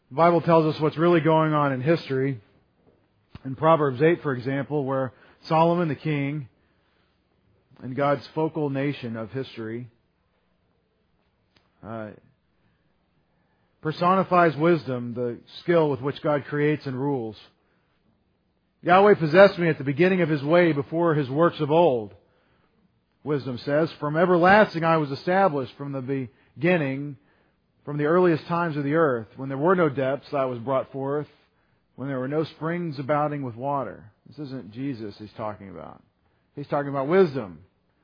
The Bible tells us what's really going on in history. In Proverbs 8, for example, where Solomon the king and God's focal nation of history personifies wisdom, the skill with which God creates and rules. Yahweh possessed me at the beginning of His way before His works of old. Wisdom says, from everlasting I was established, from the beginning, from the earliest times of the earth. When there were no depths, I was brought forth. When there were no springs abounding with water. This isn't Jesus He's talking about. He's talking about wisdom.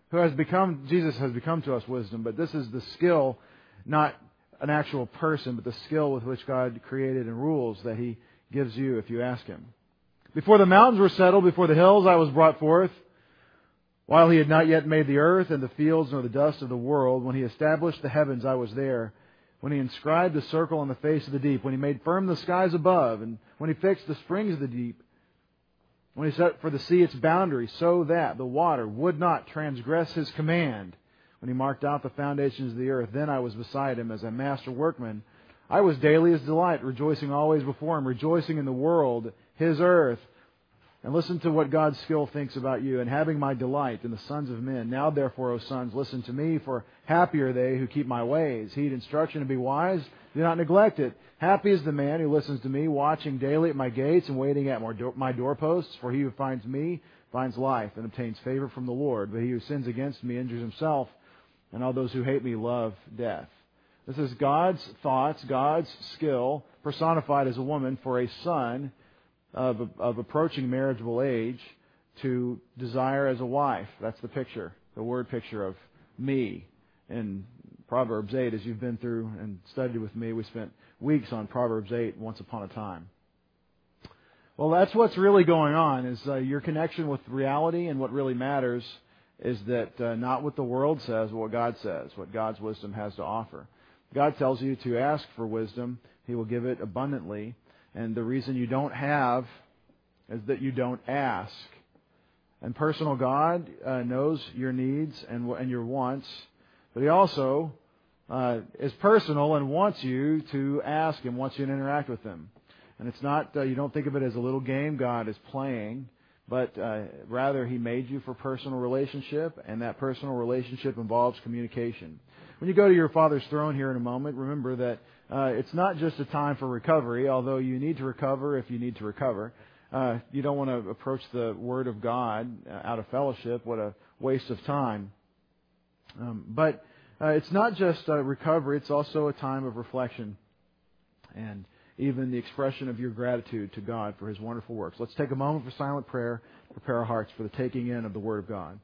Jesus has become to us wisdom, but this is the skill, not an actual person, but the skill with which God created and rules that He gives you if you ask Him. Before the mountains were settled, before the hills I was brought forth, while He had not yet made the earth and the fields nor the dust of the world, when He established the heavens I was there, when He inscribed a circle on the face of the deep, when He made firm the skies above, and when He fixed the springs of the deep, when He set for the sea its boundary, so that the water would not transgress His command, when He marked out the foundations of the earth, then I was beside Him as a master workman. I was daily His delight, rejoicing always before Him, rejoicing in the world, His earth. And listen to what God's skill thinks about you, and having my delight in the sons of men. Now therefore, O sons, listen to me, for happy are they who keep my ways. Heed instruction and be wise, do not neglect it. Happy is the man who listens to me, watching daily at my gates and waiting at my doorposts. For he who finds me finds life and obtains favor from the Lord. But he who sins against me injures himself, and all those who hate me love death. This is God's thoughts, God's skill, personified as a woman for a son of approaching marriageable age to desire as a wife. That's the picture, the word picture of me in Proverbs 8. As you've been through and studied with me, we spent weeks on Proverbs 8 once upon a time. Well, that's what's really going on, is your connection with reality, and what really matters is that not what the world says, but what God says, what God's wisdom has to offer. God tells you to ask for wisdom. He will give it abundantly. And the reason you don't have is that you don't ask. And personal God knows your needs and your wants, but He also is personal and wants you to ask Him, wants you to interact with Him. And it's not, you don't think of it as a little game God is playing, but rather He made you for personal relationship, and that personal relationship involves communication. When you go to your Father's throne here in a moment, remember that it's not just a time for recovery, although you need to recover if you need to recover. You don't want to approach the Word of God out of fellowship. What a waste of time. But it's not just recovery, it's also a time of reflection and even the expression of your gratitude to God for His wonderful works. Let's take a moment for silent prayer, prepare our hearts for the taking in of the Word of God.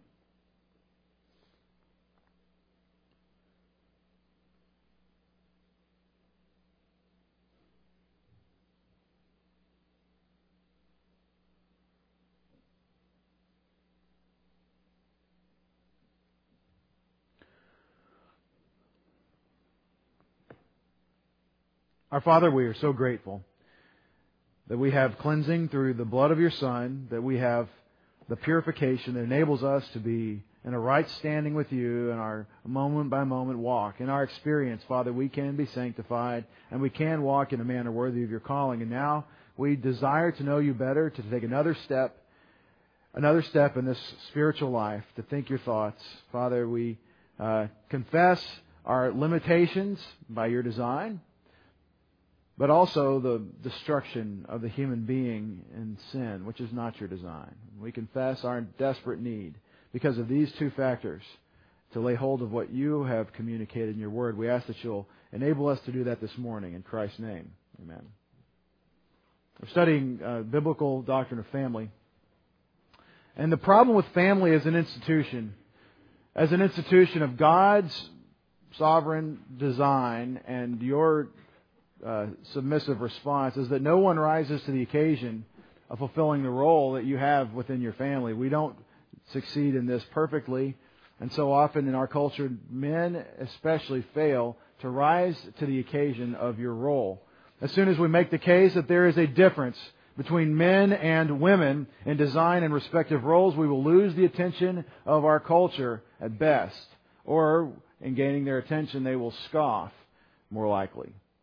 Our Father, we are so grateful that we have cleansing through the blood of Your Son, that we have the purification that enables us to be in a right standing with You in our moment-by-moment walk. In our experience, Father, we can be sanctified, and we can walk in a manner worthy of Your calling. And now we desire to know You better, to take another step in this spiritual life, to think Your thoughts. Father, we confess our limitations by Your design, but also the destruction of the human being in sin, which is not Your design. We confess our desperate need because of these two factors to lay hold of what You have communicated in Your Word. We ask that You'll enable us to do that this morning in Christ's name. Amen. We're studying biblical doctrine of family. And the problem with family as an institution of God's sovereign design and your submissive response, is that no one rises to the occasion of fulfilling the role that you have within your family. We don't succeed in this perfectly, and so often in our culture, men especially fail to rise to the occasion of your role. As soon as we make the case that there is a difference between men and women in design and respective roles, we will lose the attention of our culture at best, or in gaining their attention, they will scoff more likely.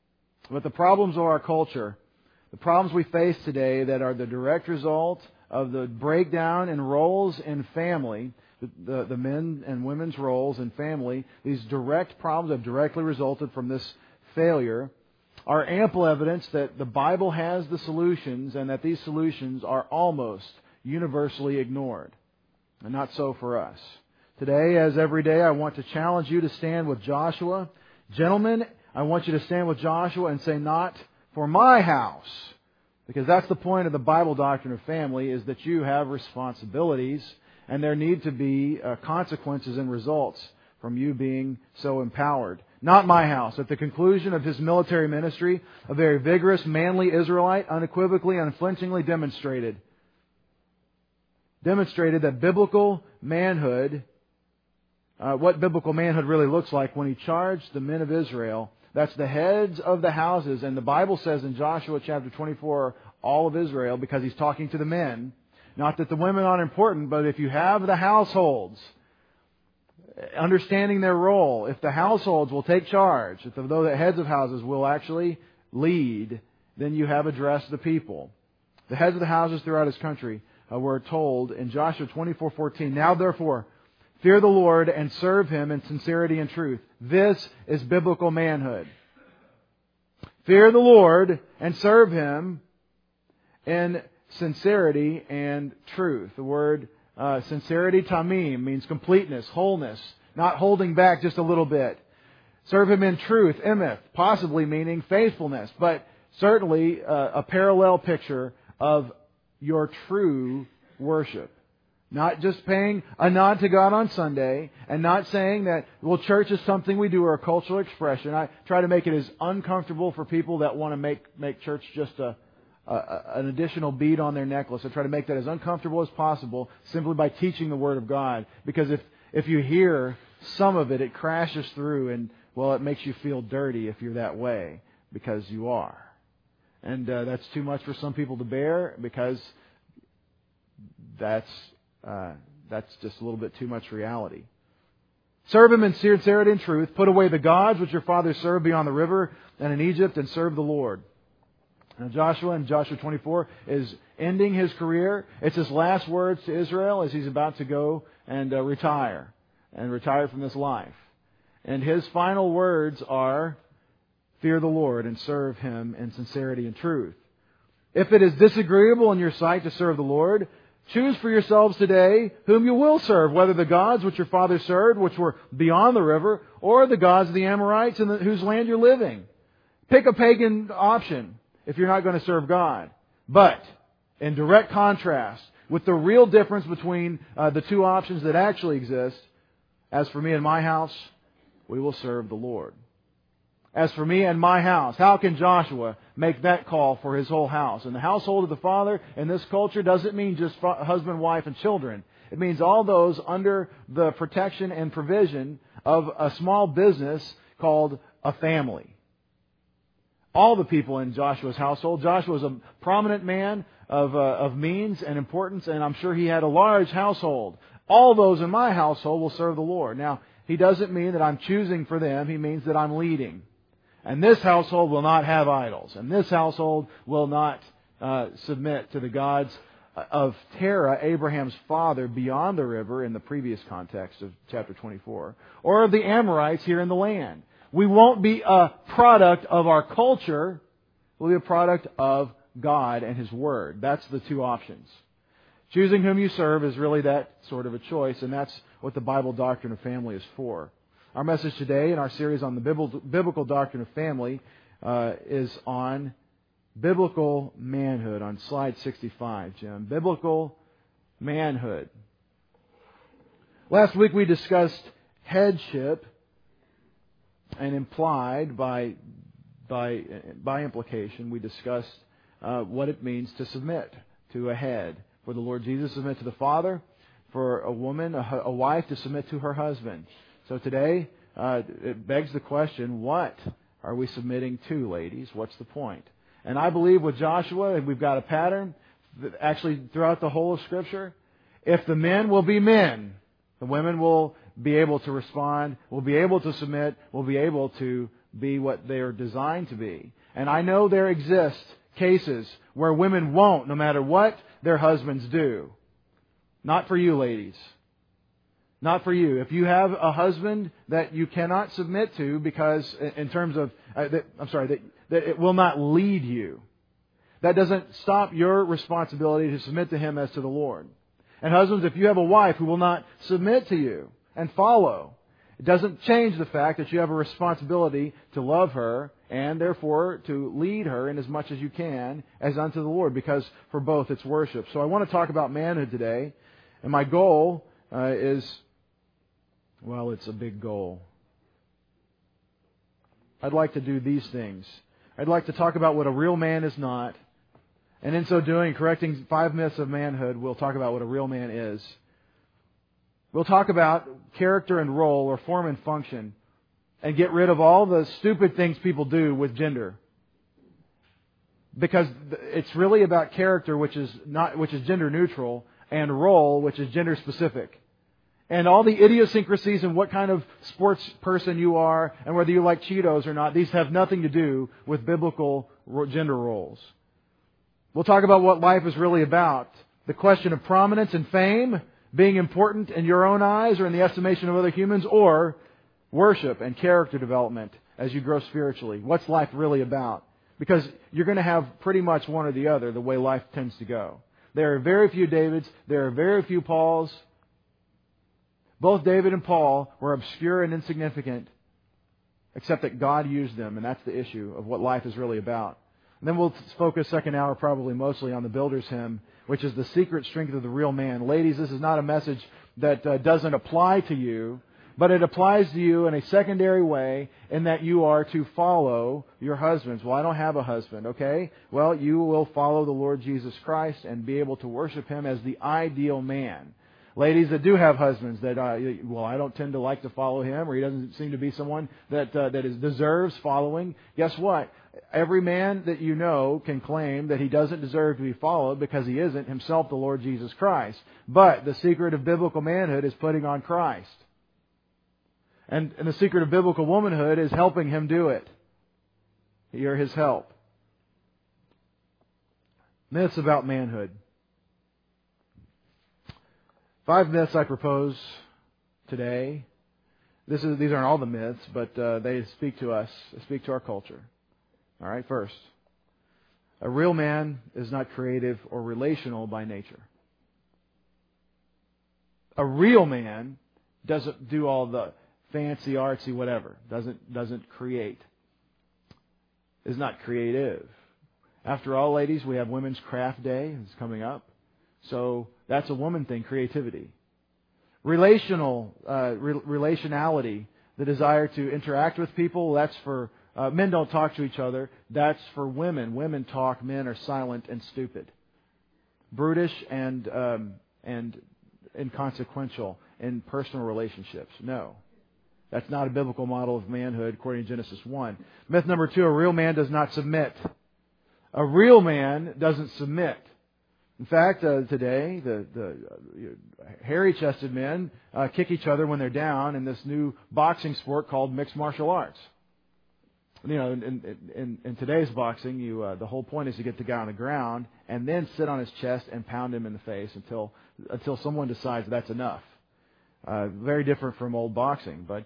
But the problems of our culture, the problems we face today that are the direct result of the breakdown in roles in family, the men and women's roles in family, these direct problems have directly resulted from this failure, are ample evidence that the Bible has the solutions and that these solutions are almost universally ignored. And not so for us. Today, as every day, I want to challenge you to stand with Joshua. Gentlemen, I want you to stand with Joshua and say, not for my house. Because that's the point of the Bible doctrine of family, is that you have responsibilities and there need to be consequences and results from you being so empowered. Not my house. At the conclusion of his military ministry, a very vigorous, manly Israelite unequivocally, unflinchingly demonstrated that biblical manhood, what biblical manhood really looks like when he charged the men of Israel. That's the heads of the houses. And the Bible says in Joshua chapter 24, all of Israel, because he's talking to the men. Not that the women aren't important, but if you have the households, understanding their role, if the households will take charge, if the heads of houses will actually lead, then you have addressed the people. The heads of the houses throughout his country were told in Joshua 24:14, now therefore, fear the Lord and serve Him in sincerity and truth. This is biblical manhood. Fear the Lord and serve Him in sincerity and truth. The word sincerity, tamim, means completeness, wholeness, not holding back just a little bit. Serve Him in truth, emeth, possibly meaning faithfulness, but certainly a parallel picture of your true worship. Not just paying a nod to God on Sunday and not saying that, well, church is something we do or a cultural expression. I try to make it as uncomfortable for people that want to make church just an additional bead on their necklace. I try to make that as uncomfortable as possible simply by teaching the Word of God. Because if you hear some of it, it crashes through and, well, it makes you feel dirty if you're that way, because you are. And that's too much for some people to bear, because that's just a little bit too much reality. Serve Him in sincerity and truth. Put away the gods which your fathers served beyond the river and in Egypt, and serve the Lord. Now Joshua in Joshua 24 is ending his career. It's his last words to Israel as he's about to go and retire from this life. And his final words are, fear the Lord and serve Him in sincerity and truth. If it is disagreeable in your sight to serve the Lord, choose for yourselves today whom you will serve, whether the gods which your fathers served, which were beyond the river, or the gods of the Amorites in whose land you're living. Pick a pagan option if you're not going to serve God. But in direct contrast with the real difference between the two options that actually exist, as for me and my house, we will serve the Lord. As for me and my house, how can Joshua make that call for his whole house? And the household of the father in this culture doesn't mean just husband, wife, and children. It means all those under the protection and provision of a small business called a family. All the people in Joshua's household. Joshua was a prominent man of means and importance, and I'm sure he had a large household. All those in my household will serve the Lord. Now, he doesn't mean that I'm choosing for them. He means that I'm leading. And this household will not have idols. And this household will not submit to the gods of Terah, Abraham's father, beyond the river in the previous context of chapter 24. Or of the Amorites here in the land. We won't be a product of our culture. We'll be a product of God and His Word. That's the two options. Choosing whom you serve is really that sort of a choice. And that's what the Bible doctrine of family is for. Our message today in our series on the biblical doctrine of family is on biblical manhood, on slide 65, Jim. Biblical manhood. Last week we discussed headship, and implied by implication, we discussed what it means to submit to a head. For the Lord Jesus to submit to the Father, for a woman, a wife, to submit to her husband. So today, it begs the question, what are we submitting to, ladies? What's the point? And I believe with Joshua, we've got a pattern, actually throughout the whole of Scripture. If the men will be men, the women will be able to respond, will be able to submit, will be able to be what they are designed to be. And I know there exist cases where women won't, no matter what their husbands do. Not for you, ladies. Not for you. If you have a husband that you cannot submit to because, in terms of, that it will not lead you, that doesn't stop your responsibility to submit to him as to the Lord. And husbands, if you have a wife who will not submit to you and follow, it doesn't change the fact that you have a responsibility to love her and therefore to lead her in as much as you can as unto the Lord, because for both it's worship. So I want to talk about manhood today, and my goal is, well, it's a big goal. I'd like to do these things. I'd like to talk about what a real man is not, and in so doing, correcting 5 myths of manhood, we'll talk about what a real man is. We'll talk about character and role, or form and function, and get rid of all the stupid things people do with gender. Because it's really about character, which is gender neutral, and role, which is gender specific. And all the idiosyncrasies and what kind of sports person you are, and whether you like Cheetos or not, these have nothing to do with biblical gender roles. We'll talk about what life is really about. The question of prominence and fame, being important in your own eyes or in the estimation of other humans, or worship and character development as you grow spiritually. What's life really about? Because you're going to have pretty much one or the other, the way life tends to go. There are very few Davids. There are very few Pauls. Both David and Paul were obscure and insignificant, except that God used them, and that's the issue of what life is really about. And then we'll focus second hour probably mostly on the Builder's Hymn, which is the secret strength of the real man. Ladies, this is not a message that doesn't apply to you, but it applies to you in a secondary way, in that you are to follow your husbands. Well, I don't have a husband, okay? Well, you will follow the Lord Jesus Christ and be able to worship Him as the ideal man. Ladies that do have husbands that, I don't tend to like to follow him, or he doesn't seem to be someone that deserves following. Guess what? Every man that you know can claim that he doesn't deserve to be followed because he isn't himself the Lord Jesus Christ. But the secret of biblical manhood is putting on Christ. And the secret of biblical womanhood is helping him do it. You're his help. Myths about manhood. 5 myths I propose today. These aren't all the myths, but they speak to us, speak to our culture. All right, first, a real man is not creative or relational by nature. A real man doesn't do all the fancy, artsy, whatever. Doesn't create. Is not creative. After all, ladies, we have Women's Craft Day. It's coming up. So that's a woman thing, creativity. Relationality, the desire to interact with people, that's for men don't talk to each other. That's for women. Women talk. Men are silent and stupid, brutish and inconsequential in personal relationships. No, that's not a biblical model of manhood according to Genesis 1. Myth number 2: a real man does not submit. A real man doesn't submit. In fact, today, the hairy-chested men kick each other when they're down in this new boxing sport called mixed martial arts. You know, in today's boxing, the whole point is to get the guy on the ground and then sit on his chest and pound him in the face until someone decides that's enough. Very different from old boxing, but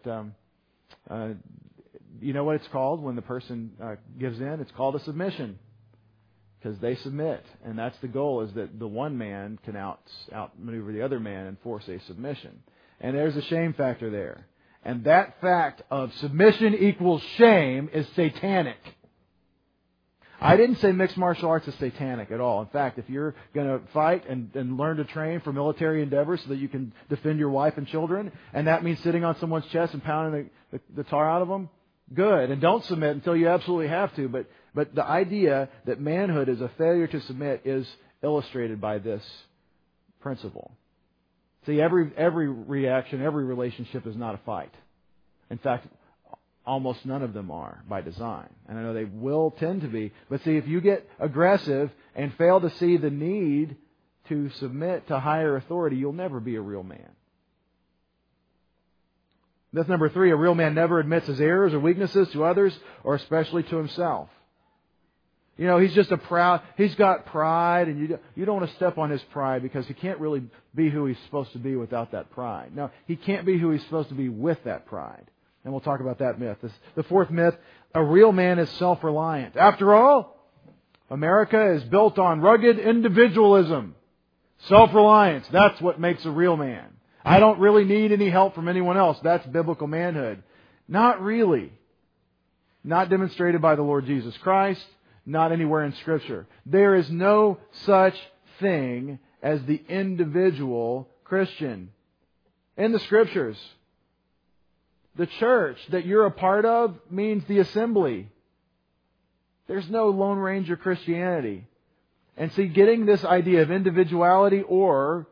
you know what it's called when the person gives in? It's called a submission. Because they submit, and that's the goal, is that the one man can outmaneuver the other man and force a submission. And there's a shame factor there. And that fact of submission equals shame is satanic. I didn't say mixed martial arts is satanic at all. In fact, if you're going to fight and learn to train for military endeavors so that you can defend your wife and children, and that means sitting on someone's chest and pounding the tar out of them, good. And don't submit until you absolutely have to. But the idea that manhood is a failure to submit is illustrated by this principle. See, every reaction, every relationship is not a fight. In fact, almost none of them are by design. And I know they will tend to be. But see, if you get aggressive and fail to see the need to submit to higher authority, you'll never be a real man. Myth number 3: a real man never admits his errors or weaknesses to others, or especially to himself. He's just he's got pride, and you don't want to step on his pride because he can't really be who he's supposed to be without that pride. No, he can't be who he's supposed to be with that pride. And we'll talk about that myth. The fourth myth, a real man is self-reliant. After all, America is built on rugged individualism. Self-reliance, that's what makes a real man. I don't really need any help from anyone else. That's biblical manhood. Not really. Not demonstrated by the Lord Jesus Christ. Not anywhere in Scripture. There is no such thing as the individual Christian in the Scriptures. The church that you're a part of means the assembly. There's no Lone Ranger Christianity. And see, getting this idea of individuality or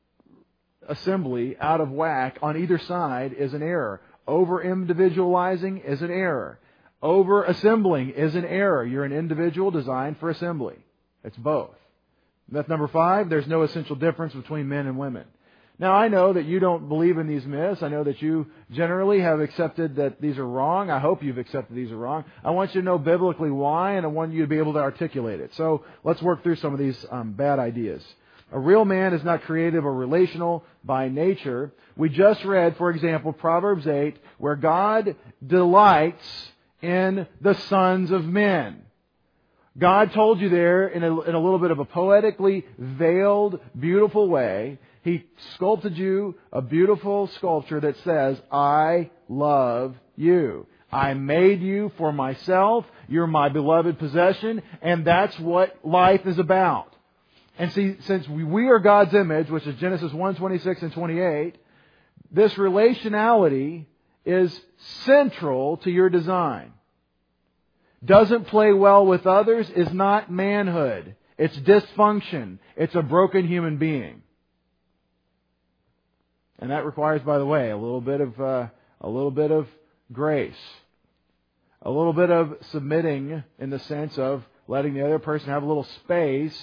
assembly out of whack on either side is an error. Over-individualizing is an error. Over-assembling is an error. You're an individual designed for assembly. It's both. Myth number 5, there's no essential difference between men and women. Now, I know that you don't believe in these myths. I know that you generally have accepted that these are wrong. I hope you've accepted these are wrong. I want you to know biblically why, and I want you to be able to articulate it. So let's work through some of these bad ideas. A real man is not creative or relational by nature. We just read, for example, Proverbs 8, where God delights in the sons of men. God told you there in a little bit of a poetically veiled, beautiful way. He sculpted you a beautiful sculpture that says, I love you. I made you for myself. You're my beloved possession. And that's what life is about. And see, since we are God's image, which is Genesis 1:26 and 28, this relationality is central to your design. Doesn't play well with others is not manhood. It's dysfunction. It's a broken human being. And that requires, by the way, a little bit of grace. A little bit of submitting in the sense of letting the other person have a little space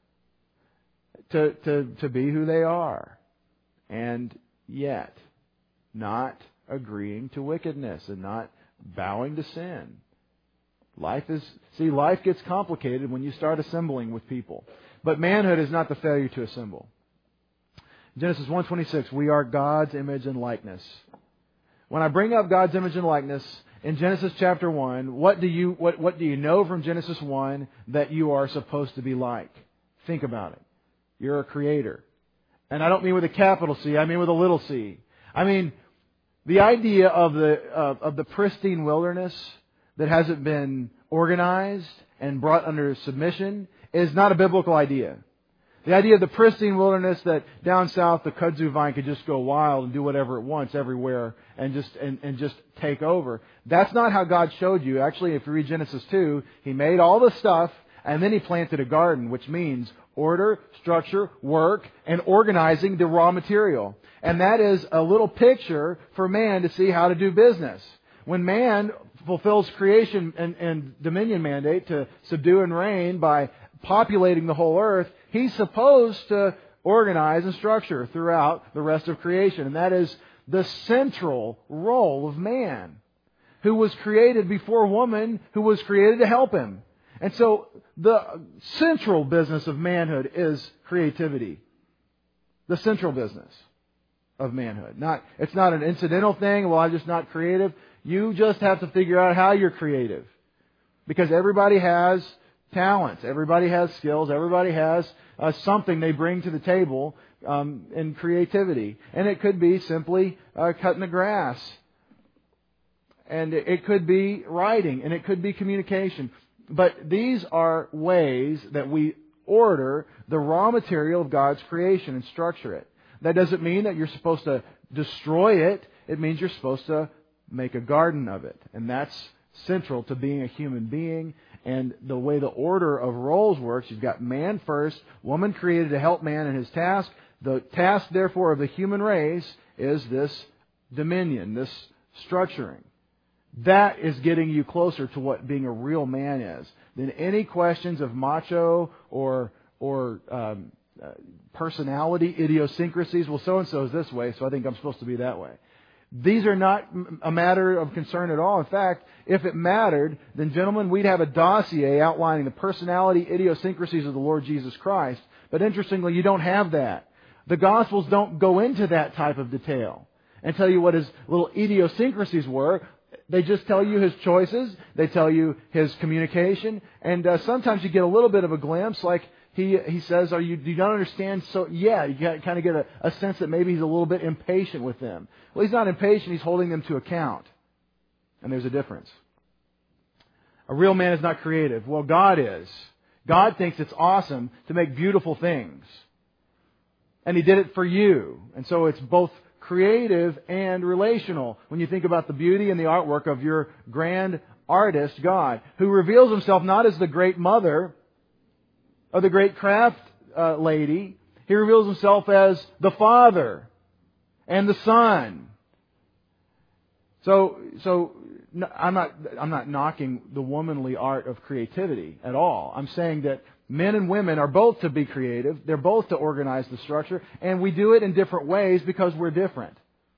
to be who they are. And yet, not agreeing to wickedness and not bowing to sin. Life gets complicated when you start assembling with people. But manhood is not the failure to assemble. Genesis 1:26, we are God's image and likeness. When I bring up God's image and likeness in Genesis chapter 1, what do you know from Genesis 1 that you are supposed to be like? Think about it. You're a creator. And I don't mean with a capital C, I mean with a little c. I mean, the idea of the pristine wilderness that hasn't been organized and brought under submission is not a biblical idea. The idea of the pristine wilderness that down south the kudzu vine could just go wild and do whatever it wants everywhere and just take over. That's not how God showed you. Actually, if you read Genesis 2, He made all the stuff and then He planted a garden, which means order, structure, work, and organizing the raw material. And that is a little picture for man to see how to do business. When man fulfills creation and dominion mandate to subdue and reign by populating the whole earth, he's supposed to organize and structure throughout the rest of creation. And that is the central role of man, who was created before woman, who was created to help him. And so the central business of manhood is creativity. The central business of manhood. It's not an incidental thing. Well, I'm just not creative. You just have to figure out how you're creative. Because everybody has talents. Everybody has skills. Everybody has something they bring to the table in creativity. And it could be simply cutting the grass. And it could be writing. And it could be communication. But these are ways that we order the raw material of God's creation and structure it. That doesn't mean that you're supposed to destroy it. It means you're supposed to make a garden of it. And that's central to being a human being. And the way the order of roles works, you've got man first, woman created to help man in his task. The task, therefore, of the human race is this dominion, this structuring. That is getting you closer to what being a real man is than any questions of macho or personality idiosyncrasies. Well, so-and-so is this way, so I think I'm supposed to be that way. These are not a matter of concern at all. In fact, if it mattered, then gentlemen, we'd have a dossier outlining the personality, idiosyncrasies of the Lord Jesus Christ. But interestingly, you don't have that. The Gospels don't go into that type of detail and tell you what His little idiosyncrasies were. They just tell you His choices. They tell you His communication. And sometimes you get a little bit of a glimpse, like He says, do you not understand? So, yeah, you kind of get a sense that maybe He's a little bit impatient with them. Well, He's not impatient. He's holding them to account. And there's a difference. A real man is not creative. Well, God is. God thinks it's awesome to make beautiful things. And He did it for you. And so it's both creative and relational when you think about the beauty and the artwork of your grand artist, God, who reveals Himself not as the great mother or the great craft lady. He reveals Himself as the Father and the Son. So I'm not knocking the womanly art of creativity at all. I'm saying that men and women are both to be creative. They're both to organize the structure. And we do it in different ways because we're different.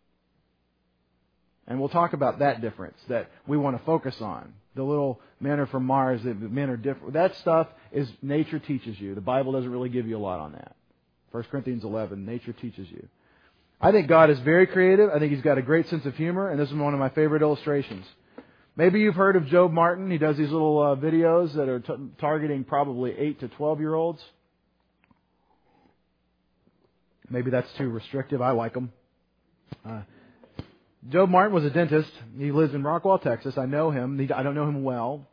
And we'll talk about that difference that we want to focus on. The little men are from Mars, the men are different. That stuff is nature teaches you. The Bible doesn't really give you a lot on that. 1 Corinthians 11, nature teaches you. I think God is very creative. I think He's got a great sense of humor. And this is one of my favorite illustrations. Maybe you've heard of Job Martin. He does these little videos that are targeting probably 8 to 12-year-olds. Maybe that's too restrictive. I like them. Job Martin was a dentist. He lives in Rockwall, Texas. I know him. I don't know him well.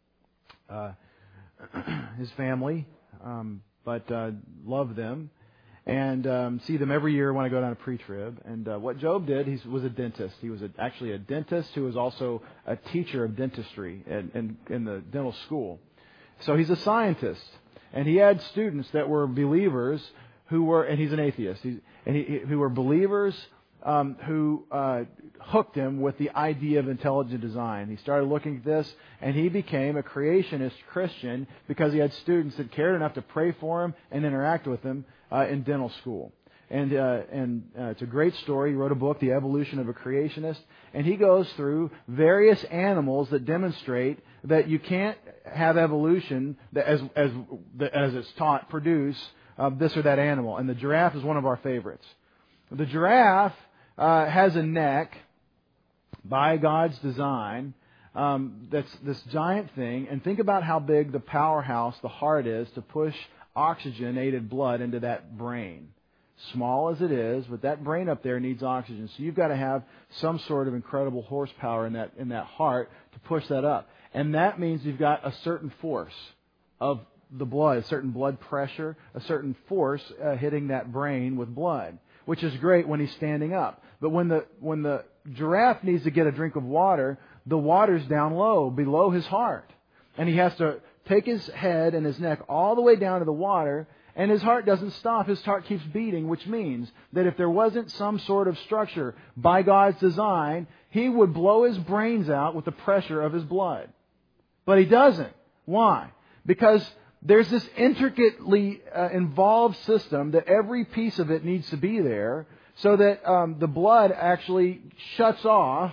His family, but love them. And see them every year when I go down to pre-trib. And what Job did, he was a dentist. He was actually a dentist who was also a teacher of dentistry in the dental school. So he's a scientist. And he had students that were believers and he's an atheist, who were believers who hooked him with the idea of intelligent design. He started looking at this, and he became a creationist Christian because he had students that cared enough to pray for him and interact with him in dental school. And it's a great story. He wrote a book, The Evolution of a Creationist, and he goes through various animals that demonstrate that you can't have evolution that as it's taught produce this or that animal. And the giraffe is one of our favorites. The giraffe has a neck by God's design that's this giant thing. And think about how big the powerhouse, the heart is to push oxygenated blood into that brain. Small as it is, but that brain up there needs oxygen. So you've got to have some sort of incredible horsepower in that heart to push that up. And that means you've got a certain force of the blood, a certain blood pressure, a certain force hitting that brain with blood, which is great when he's standing up. But when the giraffe needs to get a drink of water, the water's down low, below his heart. And he has to take his head and his neck all the way down to the water, and his heart doesn't stop. His heart keeps beating, which means that if there wasn't some sort of structure by God's design, he would blow his brains out with the pressure of his blood. But he doesn't. Why? Because there's this intricately involved system that every piece of it needs to be there so that the blood actually shuts off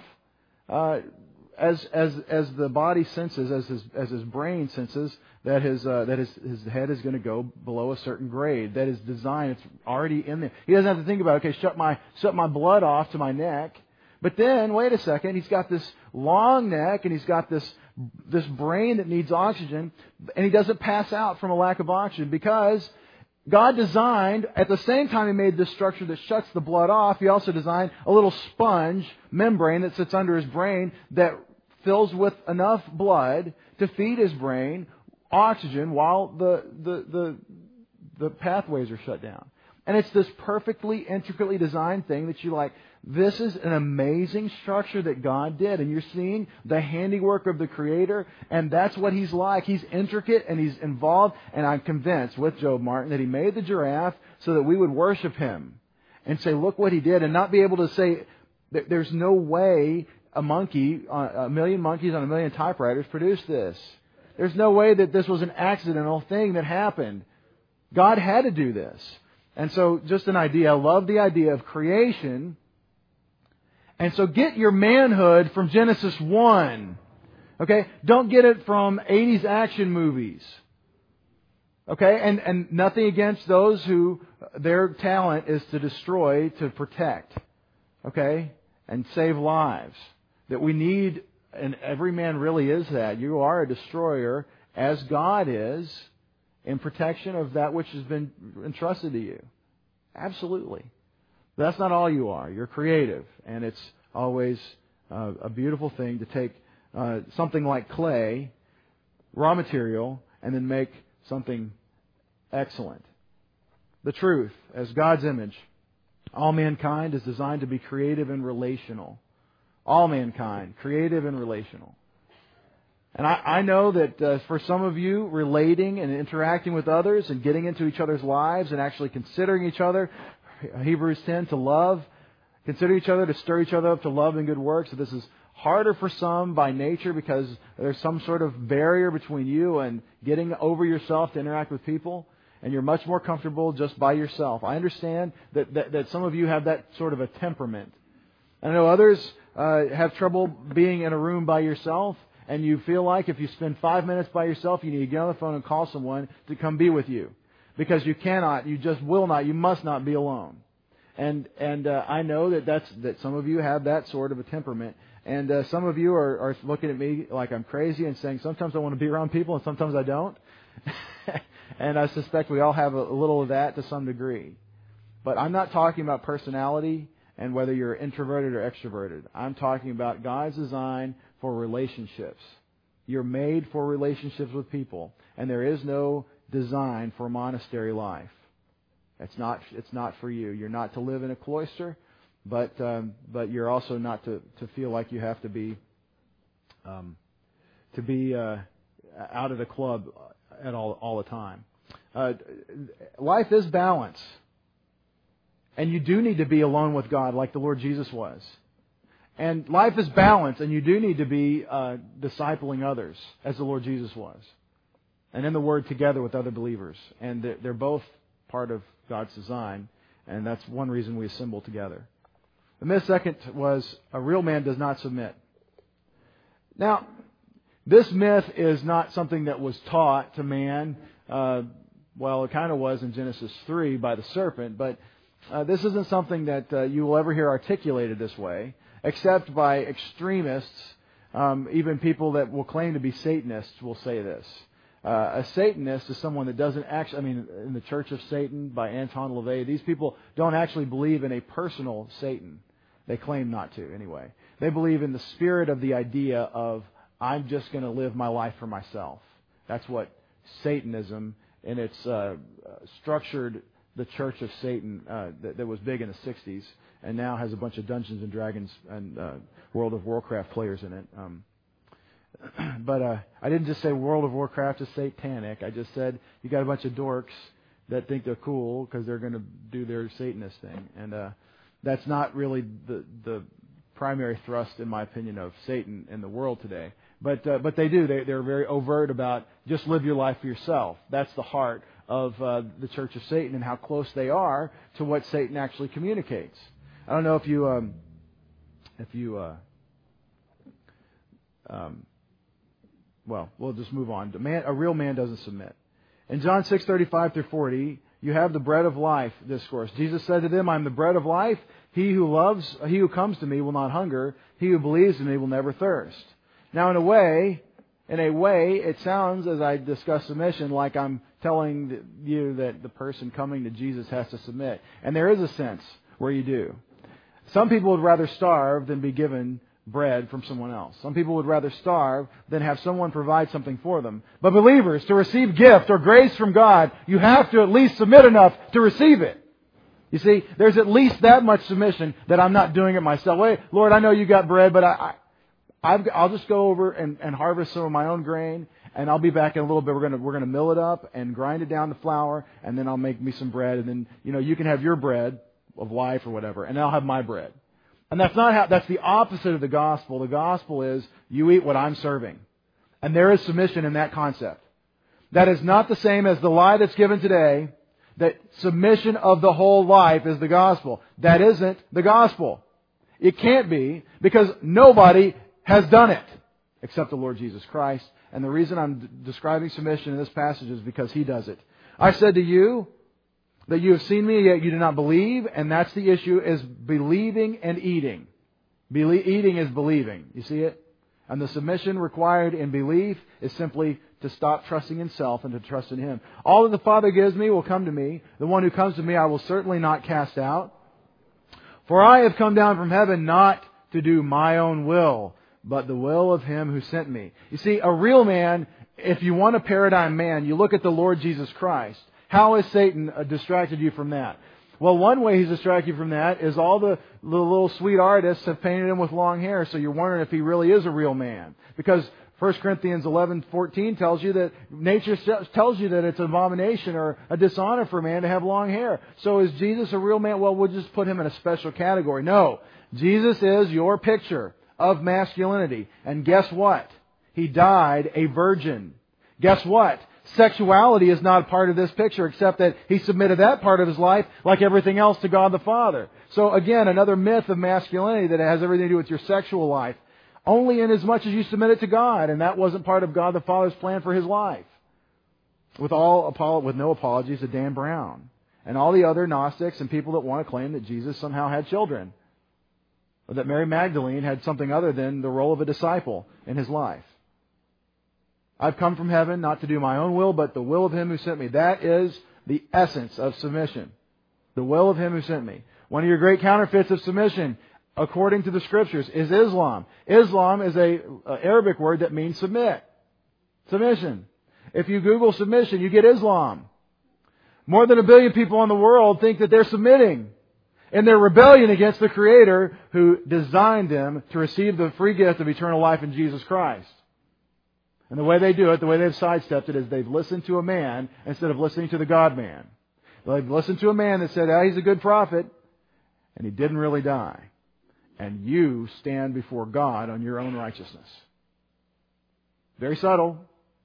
as the body senses, as his brain senses that his head is going to go below a certain grade. That is designed. It's already in there. He doesn't have to think about, okay, shut my blood off to my neck. But then, wait a second, he's got this long neck and he's got this brain that needs oxygen, and he doesn't pass out from a lack of oxygen because God designed, at the same time He made this structure that shuts the blood off, He also designed a little sponge membrane that sits under his brain that fills with enough blood to feed his brain oxygen while the pathways are shut down. And it's this perfectly, intricately designed thing that you like, this is an amazing structure that God did. And you're seeing the handiwork of the Creator, and that's what He's like. He's intricate and He's involved, and I'm convinced with Job Martin that He made the giraffe so that we would worship Him and say, look what He did, and not be able to say, there's no way a million monkeys on a million typewriters produced this. There's no way that this was an accidental thing that happened. God had to do this. And so just an idea. I love the idea of creation And so get your manhood from Genesis 1. Okay? Don't get it from 80s action movies. Okay? And nothing against those who their talent is to destroy, to protect. Okay? And save lives. That we need, and every man really is that. You are a destroyer as God is in protection of that which has been entrusted to you. Absolutely. But that's not all you are. You're creative. And it's always a beautiful thing to take something like clay, raw material, and then make something excellent. The truth, as God's image, all mankind is designed to be creative and relational. All mankind, creative and relational. And I know that for some of you, relating and interacting with others and getting into each other's lives and actually considering each other, Hebrews 10, to love, consider each other to stir each other up to love and good works. So this is harder for some by nature because there's some sort of barrier between you and getting over yourself to interact with people. And you're much more comfortable just by yourself. I understand that some of you have that sort of a temperament. And I know others have trouble being in a room by yourself. And you feel like if you spend 5 minutes by yourself, you need to get on the phone and call someone to come be with you. Because you cannot, you just will not, you must not be alone. And I know that some of you have that sort of a temperament. And some of you are looking at me like I'm crazy and saying, sometimes I want to be around people and sometimes I don't. And I suspect we all have a little of that to some degree. But I'm not talking about personality and whether you're introverted or extroverted. I'm talking about God's design for relationships. You're made for relationships with people. And there is no design for monastery life. It's not for you. You're not to live in a cloister, but you're also not to feel like you have to be out of the club at all the time. Life is balance. And you do need to be alone with God like the Lord Jesus was. And life is balance, and you do need to be discipling others as the Lord Jesus was. And in the Word together with other believers. And they're both part of God's design, and that's one reason we assemble together. The myth second was, a real man does not submit. Now, this myth is not something that was taught to man. Well, it kind of was in Genesis 3 by the serpent, but this isn't something that you will ever hear articulated this way, except by extremists, even people that will claim to be Satanists will say this. A Satanist is someone that doesn't actually, in the Church of Satan by Anton LaVey, these people don't actually believe in a personal Satan. They claim not to, anyway. They believe in the spirit of the idea of, I'm just going to live my life for myself. That's what Satanism, and it's structured the Church of Satan that was big in the 60s and now has a bunch of Dungeons and Dragons and World of Warcraft players in it. But I didn't just say World of Warcraft is satanic. I just said you got a bunch of dorks that think they're cool because they're going to do their Satanist thing. And that's not really the primary thrust, in my opinion, of Satan in the world today. But they do. They're very overt about just live your life for yourself. That's the heart of the Church of Satan and how close they are to what Satan actually communicates. I don't know if you well, we'll just move on. A real man doesn't submit. In John 6:35 through 40, you have the bread of life discourse. Jesus said to them, I'm the bread of life. He who comes to me will not hunger. He who believes in me will never thirst. Now, in a way, it sounds, as I discuss submission, like I'm telling you that the person coming to Jesus has to submit. And there is a sense where you do. Some people would rather starve than be given bread from someone else. Some people would rather starve than have someone provide something for them. But believers, to receive gift or grace from God, you have to at least submit enough to receive it. You see, there's at least that much submission that I'm not doing it myself. Wait, Lord, I know you got bread, but I'll just go over and harvest some of my own grain, and I'll be back in a little bit. We're gonna mill it up and grind it down to flour, and then I'll make me some bread, and then you can have your bread of life or whatever, and I'll have my bread. And that's the opposite of the gospel. The gospel is you eat what I'm serving. And there is submission in that concept. That is not the same as the lie that's given today, that submission of the whole life is the gospel. That isn't the gospel. It can't be, because nobody has done it except the Lord Jesus Christ. And the reason I'm describing submission in this passage is because He does it. I said to you that you have seen me, yet you do not believe. And that's the issue, is believing and eating. Eating is believing. You see it? And the submission required in belief is simply to stop trusting in self and to trust in Him. All that the Father gives me will come to me. The one who comes to me I will certainly not cast out. For I have come down from heaven not to do my own will, but the will of Him who sent me. You see, a real man, if you want a paradigm man, you look at the Lord Jesus Christ. How has Satan distracted you from that? Well, one way he's distracted you from that is all the little sweet artists have painted him with long hair, so you're wondering if he really is a real man. Because 1 Corinthians 11:14 tells you that nature tells you that it's an abomination or a dishonor for a man to have long hair. So is Jesus a real man? Well, we'll just put him in a special category. No. Jesus is your picture of masculinity. And guess what? He died a virgin. Guess what? Sexuality is not a part of this picture, except that He submitted that part of His life, like everything else, to God the Father. So again, another myth of masculinity that has everything to do with your sexual life. Only in as much as you submit it to God, and that wasn't part of God the Father's plan for His life. With no apologies to Dan Brown and all the other Gnostics and people that want to claim that Jesus somehow had children, or that Mary Magdalene had something other than the role of a disciple in His life. I've come from heaven not to do my own will, but the will of Him who sent me. That is the essence of submission. The will of Him who sent me. One of your great counterfeits of submission, according to the Scriptures, is Islam. Islam is an Arabic word that means submit. Submission. If you Google submission, you get Islam. More than 1 billion people in the world think that they're submitting in their rebellion against the Creator who designed them to receive the free gift of eternal life in Jesus Christ. And the way they do it, the way they've sidestepped it, is they've listened to a man instead of listening to the God-man. They've listened to a man that said, he's a good prophet, and he didn't really die. And you stand before God on your own righteousness. Very subtle.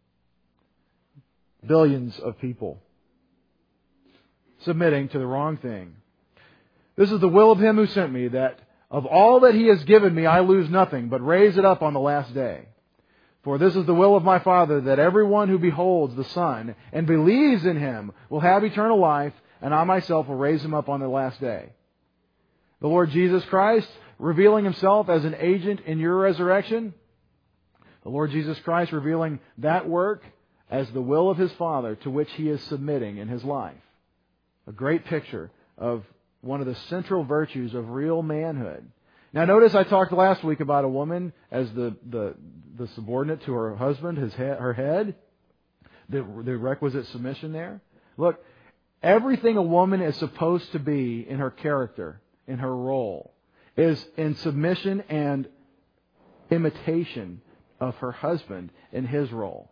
Billions of people submitting to the wrong thing. This is the will of Him who sent me, that of all that He has given me I lose nothing, but raise it up on the last day. For this is the will of my Father, that everyone who beholds the Son and believes in Him will have eternal life, and I myself will raise him up on the last day. The Lord Jesus Christ revealing Himself as an agent in your resurrection. The Lord Jesus Christ revealing that work as the will of His Father to which He is submitting in His life. A great picture of one of the central virtues of real manhood. Now notice I talked last week about a woman as the subordinate to her husband, her head. The requisite submission there. Look, everything a woman is supposed to be in her character, in her role, is in submission and imitation of her husband in his role.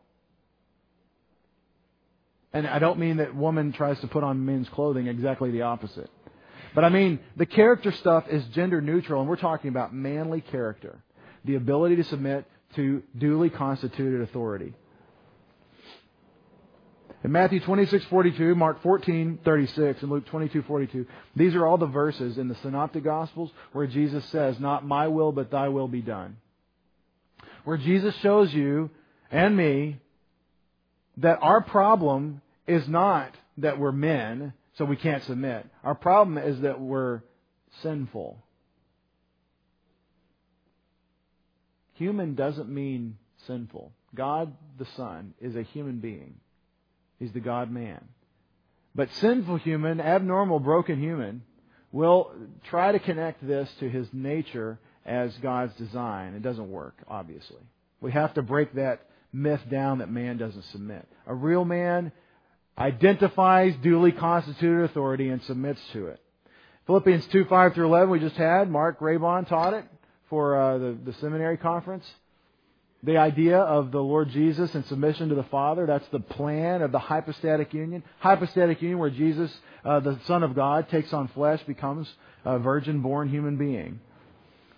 And I don't mean that woman tries to put on men's clothing, exactly the opposite. But I mean, the character stuff is gender neutral, and we're talking about manly character. The ability to submit to duly constituted authority. In Matthew 26:42, Mark 14:36, and Luke 22:42, these are all the verses in the Synoptic Gospels where Jesus says, "Not my will, but thy will be done." Where Jesus shows you and me that our problem is not that we're men, so we can't submit. Our problem is that we're sinful. Human doesn't mean sinful. God the Son is a human being. He's the God-man. But sinful human, abnormal, broken human, will try to connect this to his nature as God's design. It doesn't work, obviously. We have to break that myth down that man doesn't submit. A real man identifies duly constituted authority and submits to it. Philippians 2:5-11 we just had. Mark Raybon taught it for the seminary conference. The idea of the Lord Jesus and submission to the Father, that's the plan of the hypostatic union. Hypostatic union where Jesus, the Son of God, takes on flesh, becomes a virgin-born human being.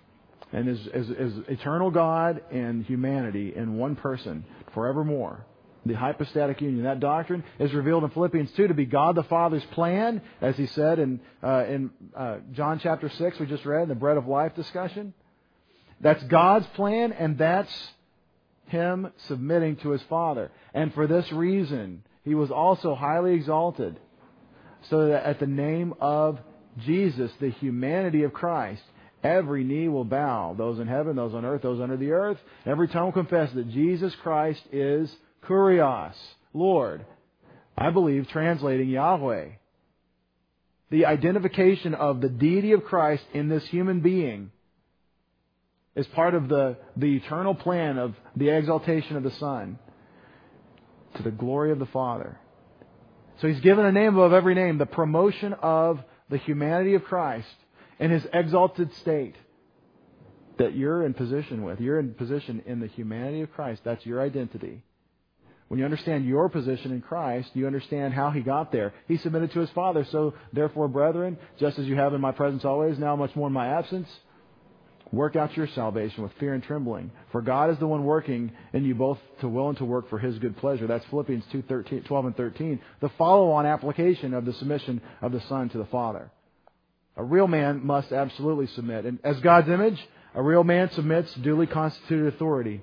And is eternal God and humanity in one person forevermore. The hypostatic union. That doctrine is revealed in Philippians 2 to be God the Father's plan, as He said in John chapter 6 we just read in the bread of life discussion. That's God's plan, and that's Him submitting to His Father. And for this reason, He was also highly exalted, so that at the name of Jesus, the humanity of Christ, every knee will bow, those in heaven, those on earth, those under the earth. Every tongue will confess that Jesus Christ is Kurios, Lord. I believe translating Yahweh. The identification of the deity of Christ in this human being is part of the eternal plan of the exaltation of the Son to the glory of the Father. So He's given a name above every name, the promotion of the humanity of Christ in His exalted state that you're in position with. You're in position in the humanity of Christ. That's your identity. When you understand your position in Christ, you understand how He got there. He submitted to His Father. So, therefore, brethren, just as you have in my presence always, now much more in my absence, work out your salvation with fear and trembling. For God is the one working in you both to will and to work for His good pleasure. That's Philippians 2:12 and 13. The follow-on application of the submission of the Son to the Father. A real man must absolutely submit. And as God's image, a real man submits to duly constituted authority.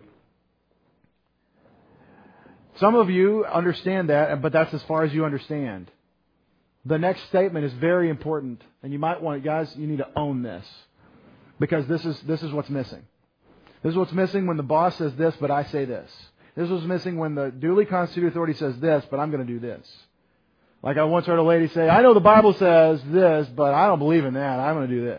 Some of you understand that, but that's as far as you understand. The next statement is very important. And you might want, guys, you need to own this. Because this is what's missing. This is what's missing when the boss says this, but I say this. This was missing when the duly constituted authority says this, but I'm going to do this. Like I once heard a lady say, I know the Bible says this, but I don't believe in that. I'm going to do this.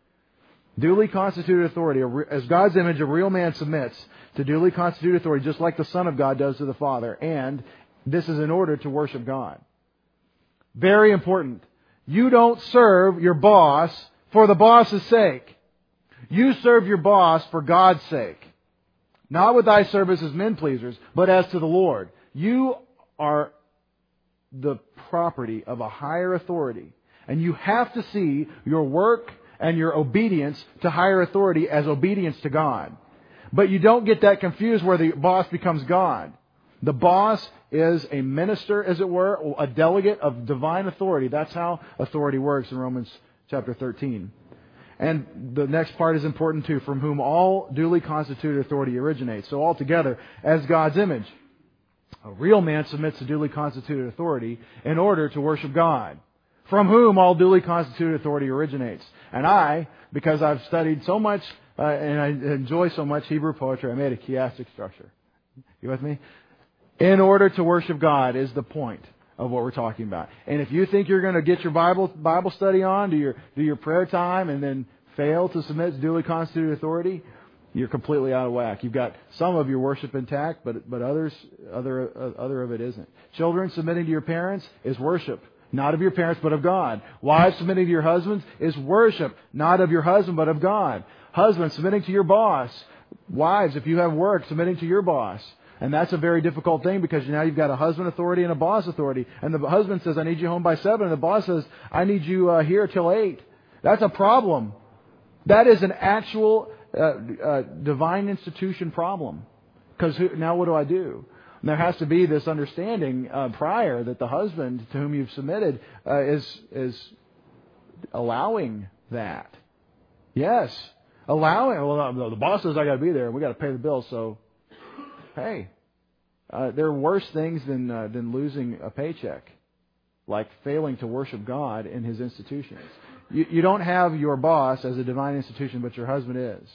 Duly constituted authority. As God's image, a real man submits to duly constituted authority, just like the Son of God does to the Father. And this is in order to worship God. Very important. You don't serve your boss for the boss's sake. You serve your boss for God's sake. Not with thy service as men pleasers, but as to the Lord. You are the property of a higher authority. And you have to see your work and your obedience to higher authority as obedience to God. But you don't get that confused where the boss becomes God. The boss is a minister, as it were, a delegate of divine authority. That's how authority works in Romans chapter 13. And the next part is important too, from whom all duly constituted authority originates. So altogether, as God's image, a real man submits to duly constituted authority in order to worship God, from whom all duly constituted authority originates. And I, because I've studied so much and I enjoy so much Hebrew poetry, I made a chiastic structure. You with me? In order to worship God is the point of what we're talking about. And if you think you're going to get your Bible study on, do your prayer time, and then fail to submit to duly constituted authority, you're completely out of whack. You've got some of your worship intact, but other of it isn't. Children, submitting to your parents is worship, not of your parents, but of God. Wives, submitting to your husbands is worship, not of your husband, but of God. Husbands, submitting to your boss. Wives, if you have work, submitting to your boss. And that's a very difficult thing because now you've got a husband authority and a boss authority. And the husband says, I need you home by 7. And the boss says, I need you here till 8. That's a problem. That is an actual divine institution problem. Because now what do I do? And there has to be this understanding prior that the husband to whom you've submitted is allowing that. Yes. Allowing. Well, the boss says I got to be there and we got to pay the bill, so... Hey, there are worse things than losing a paycheck, like failing to worship God in His institutions. You don't have your boss as a divine institution, but your husband is.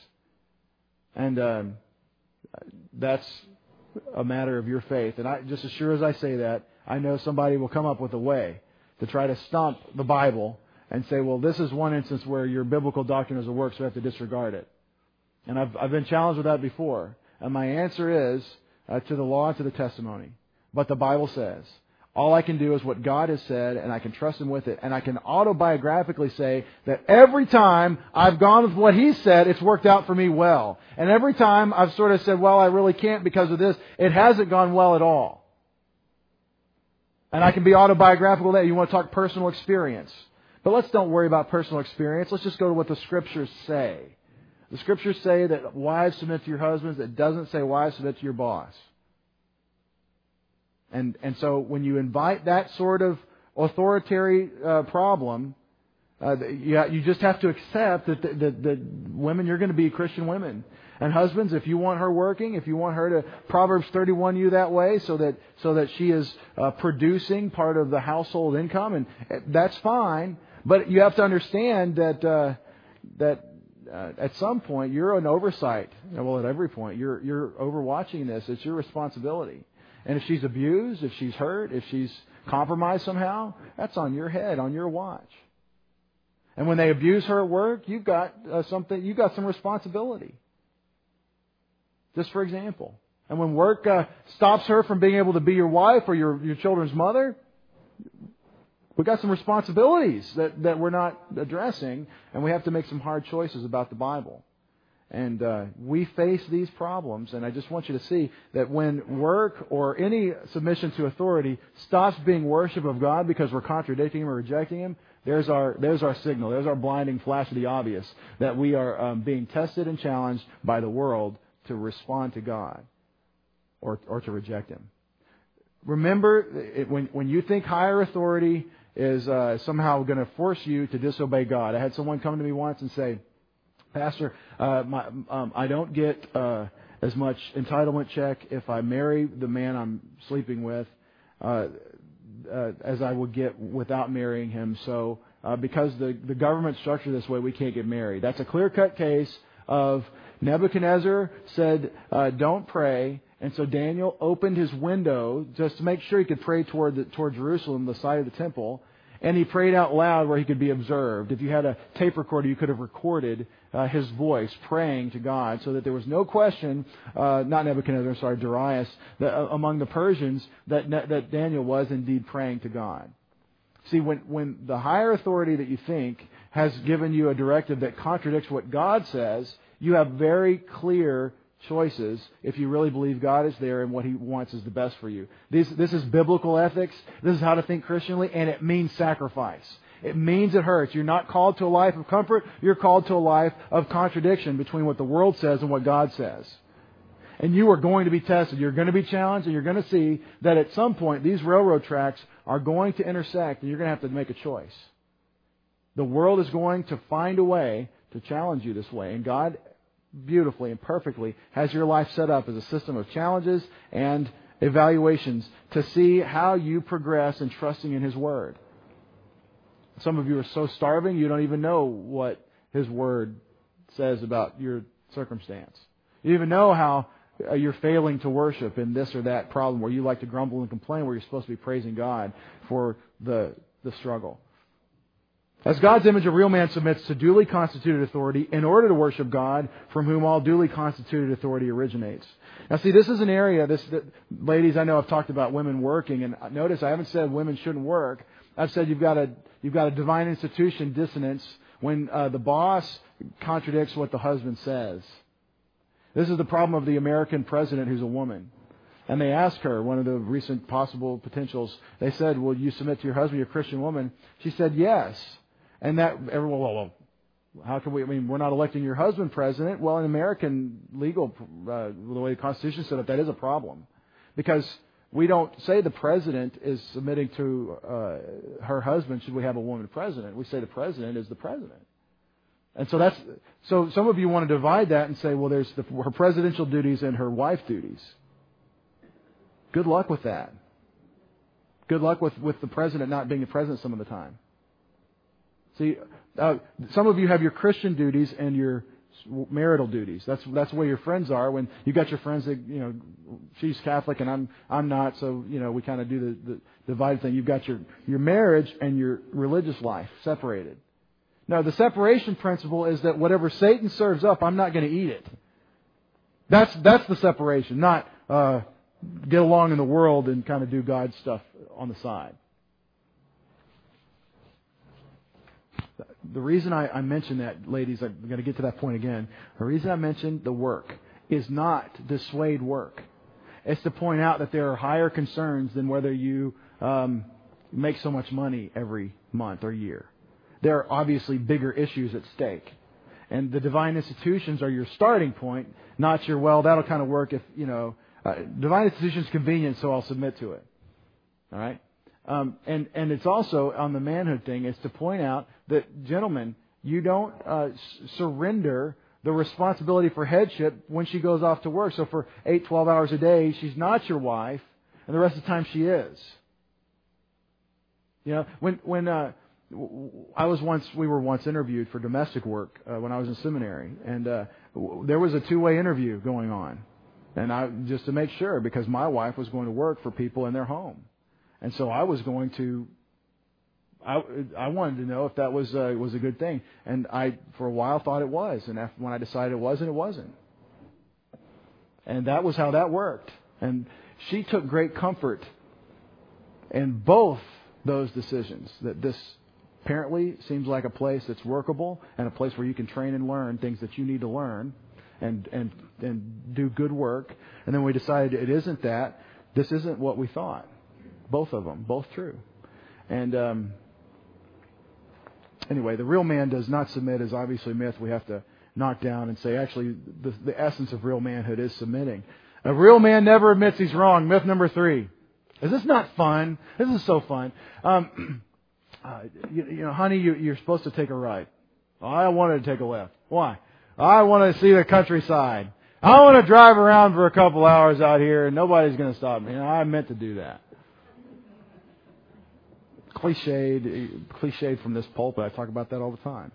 And that's a matter of your faith. And just as sure as I say that, I know somebody will come up with a way to try to stomp the Bible and say, well, this is one instance where your biblical doctrine doesn't work, so we have to disregard it. And I've been challenged with that before. And my answer is to the law and to the testimony. But the Bible says, all I can do is what God has said, and I can trust Him with it. And I can autobiographically say that every time I've gone with what He said, it's worked out for me well. And every time I've sort of said, well, I really can't because of this, it hasn't gone well at all. And I can be autobiographical there. You want to talk personal experience. But let's don't worry about personal experience. Let's just go to what the Scriptures say. The Scriptures say that wives submit to your husbands. It doesn't say wives submit to your boss. And so when you invite that sort of authoritarian problem, you just have to accept that women, you're going to be Christian women. And husbands, if you want her working, if you want her to Proverbs 31 you that way, so that she is producing part of the household income, and that's fine. But you have to understand that at some point you're an oversight. Well, at every point you're overwatching this. It's your responsibility. And if she's abused, if she's hurt, if she's compromised somehow, that's on your head, on your watch. And when they abuse her at work, you've got some responsibility. Just for example. And when work stops her from being able to be your wife or your children's mother, we've got some responsibilities that we're not addressing, and we have to make some hard choices about the Bible. And we face these problems, and I just want you to see that when work or any submission to authority stops being worship of God because we're contradicting Him or rejecting Him, there's our signal. There's our blinding flash of the obvious that we are being tested and challenged by the world to respond to God or to reject Him. Remember, when you think higher authority is somehow going to force you to disobey God. I had someone come to me once and say, Pastor, I don't get as much entitlement check if I marry the man I'm sleeping with as I would get without marrying him. So because the government structured this way, we can't get married. That's a clear-cut case of Nebuchadnezzar said, don't pray. And so Daniel opened his window just to make sure he could pray toward Jerusalem, the side of the temple. And he prayed out loud where he could be observed. If you had a tape recorder, you could have recorded his voice praying to God so that there was no question, Darius, among the Persians, that Daniel was indeed praying to God. See, when the higher authority that you think has given you a directive that contradicts what God says, you have very clear choices if you really believe God is there and what He wants is the best for you. This is biblical ethics. This is how to think Christianly, and it means sacrifice. It means it hurts. You're not called to a life of comfort. You're called to a life of contradiction between what the world says and what God says. And you are going to be tested. You're going to be challenged, and you're going to see that at some point these railroad tracks are going to intersect, and you're going to have to make a choice. The world is going to find a way to challenge you this way, and God beautifully and perfectly has your life set up as a system of challenges and evaluations to see how you progress in trusting in His Word. Some of you are so starving you don't even know what His Word says about your circumstance. You don't even know how you're failing to worship in this or that problem where you like to grumble and complain where you're supposed to be praising God for the struggle. As God's image, a real man submits to duly constituted authority in order to worship God, from whom all duly constituted authority originates. Now, see, this is an area, ladies, I know I've talked about women working, and notice I haven't said women shouldn't work. I've said you've got a divine institution dissonance when the boss contradicts what the husband says. This is the problem of the American president who's a woman. And they asked her, one of the recent possible potentials, they said, will you submit to your husband, you're a Christian woman? She said, yes. And that, everyone, well, how can we, we're not electing your husband president. Well, in American legal, the way the Constitution is set up, that is a problem. Because we don't say the president is submitting to her husband should we have a woman president. We say the president is the president. And so some of you want to divide that and say, well, there's her presidential duties and her wife duties. Good luck with that. Good luck with the president not being the president some of the time. See, some of you have your Christian duties and your marital duties. That's where your friends are. When you got your friends that she's Catholic and I'm not, so we kind of do the divided thing. You've got your marriage and your religious life separated. Now, the separation principle is that whatever Satan serves up, I'm not going to eat it. That's the separation, not get along in the world and kind of do God's stuff on the side. The reason I mention that, ladies, I'm going to get to that point again. The reason I mentioned the work is not to dissuade work. It's to point out that there are higher concerns than whether you make so much money every month or year. There are obviously bigger issues at stake. And the divine institutions are your starting point, not your, well, that'll kind of work if, divine institutions convenient, so I'll submit to it. All right? And it's also on the manhood thing, it's to point out that, gentlemen, you don't surrender the responsibility for headship when she goes off to work. So for 8, 12 hours a day, she's not your wife, and the rest of the time she is. You know, when we were once interviewed for domestic work when I was in seminary, and there was a two-way interview going on, and just to make sure, because my wife was going to work for people in their home, and so I was going to. I wanted to know if that was a good thing, and I for a while thought it was, and when I decided it wasn't, it wasn't, and that was how that worked. And she took great comfort in both those decisions. That this apparently seems like a place that's workable and a place where you can train and learn things that you need to learn, and do good work. And then we decided it isn't that. This isn't what we thought. Both of them, both true, and. Anyway, the real man does not submit is obviously a myth we have to knock down and say, actually, the essence of real manhood is submitting. A real man never admits he's wrong. Myth number 3. Is this not fun? This is so fun. Honey, you're supposed to take a right. I wanted to take a left. Why? I want to see the countryside. I want to drive around for a couple hours out here, and nobody's going to stop me. I meant to do that. Cliched from this pulpit. I talk about that all the time.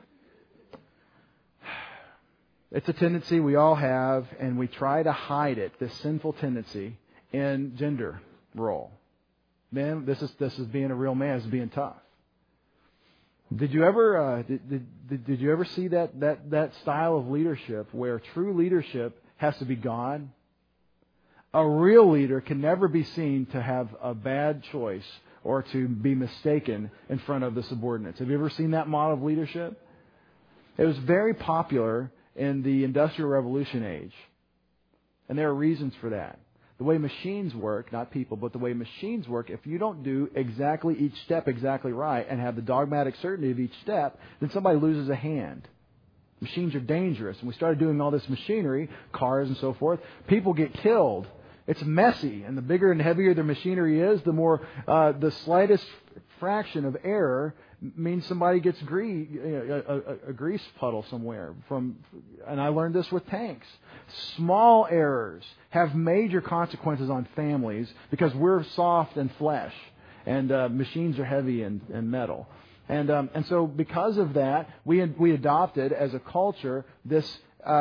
It's a tendency we all have, and we try to hide it, this sinful tendency, in gender role. Man, this is being a real man. This is being tough. Did you ever did you ever see that style of leadership where true leadership has to be God? A real leader can never be seen to have a bad choice or to be mistaken in front of the subordinates. Have you ever seen that model of leadership? It was very popular in the Industrial Revolution age. And there are reasons for that. The way machines work, not people, but the way machines work, if you don't do exactly each step exactly right and have the dogmatic certainty of each step, then somebody loses a hand. Machines are dangerous. And we started doing all this machinery, cars and so forth. People get killed. It's messy, and the bigger and heavier the machinery is, the more the slightest fraction of error means somebody gets a grease puddle somewhere. And I learned this with tanks. Small errors have major consequences on families because we're soft and flesh, and machines are heavy and metal. And so because of that, we adopted as a culture this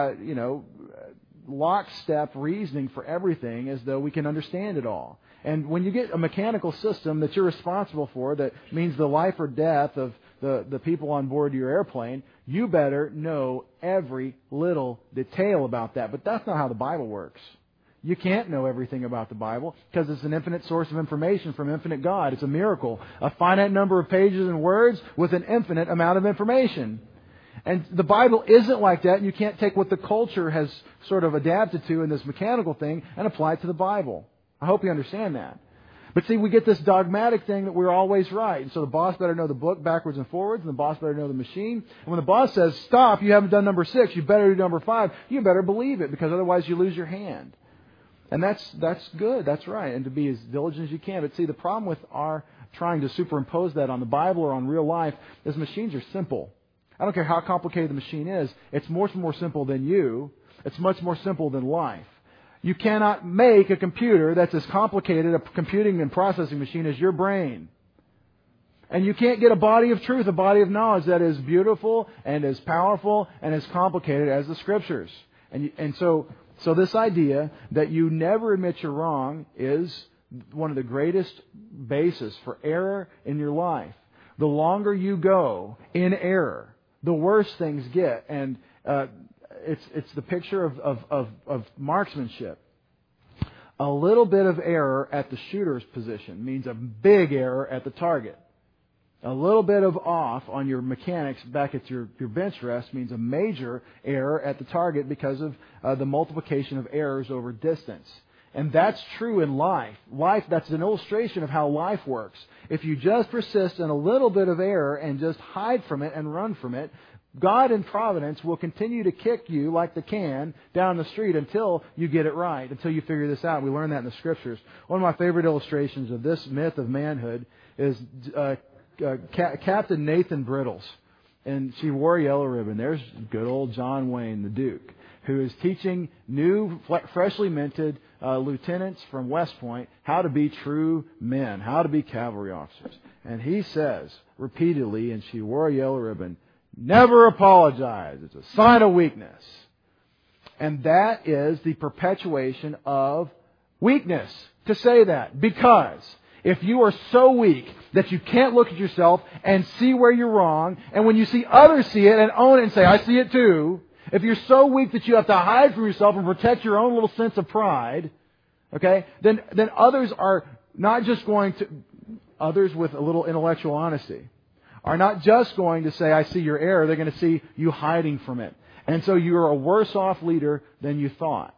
lockstep reasoning for everything as though we can understand it all. And when you get a mechanical system that you're responsible for, that means the life or death of the people on board your airplane, you better know every little detail about that. But that's not how the Bible works. You can't know everything about the Bible because it's an infinite source of information from infinite God. It's a miracle. A finite number of pages and words with an infinite amount of information. And the Bible isn't like that, and you can't take what the culture has sort of adapted to in this mechanical thing and apply it to the Bible. I hope you understand that. But see, we get this dogmatic thing that we're always right. And so the boss better know the book backwards and forwards, and the boss better know the machine. And when the boss says, stop, you haven't done number 6, you better do number 5, you better believe it, because otherwise you lose your hand. And that's good, that's right, and to be as diligent as you can. But see, the problem with our trying to superimpose that on the Bible or on real life is machines are simple. I don't care how complicated the machine is. It's much more simple than you. It's much more simple than life. You cannot make a computer that's as complicated a computing and processing machine as your brain. And you can't get a body of truth, a body of knowledge that is beautiful and as powerful and as complicated as the Scriptures. And so this idea that you never admit you're wrong is one of the greatest bases for error in your life. The longer you go in error, the worse things get, and it's the picture of marksmanship. A little bit of error at the shooter's position means a big error at the target. A little bit of off on your mechanics back at your bench rest means a major error at the target because of the multiplication of errors over distance. And that's true in life. That's an illustration of how life works. If you just persist in a little bit of error and just hide from it and run from it, God in providence will continue to kick you like the can down the street until you get it right, until you figure this out. We learn that in the Scriptures. One of my favorite illustrations of this myth of manhood is Captain Nathan Brittles. And She Wore a Yellow Ribbon. There's good old John Wayne, the Duke, who is teaching new, freshly minted lieutenants from West Point how to be true men, how to be cavalry officers. And he says repeatedly in She Wore a Yellow Ribbon, never apologize. It's a sign of weakness. And that is the perpetuation of weakness to say that. Because if you are so weak that you can't look at yourself and see where you're wrong, and when you see others see it and own it and say, I see it too, if you're so weak that you have to hide from yourself and protect your own little sense of pride, okay, then others are not just going to, others with a little intellectual honesty, are not just going to say, I see your error, they're going to see you hiding from it. And so you're a worse off leader than you thought.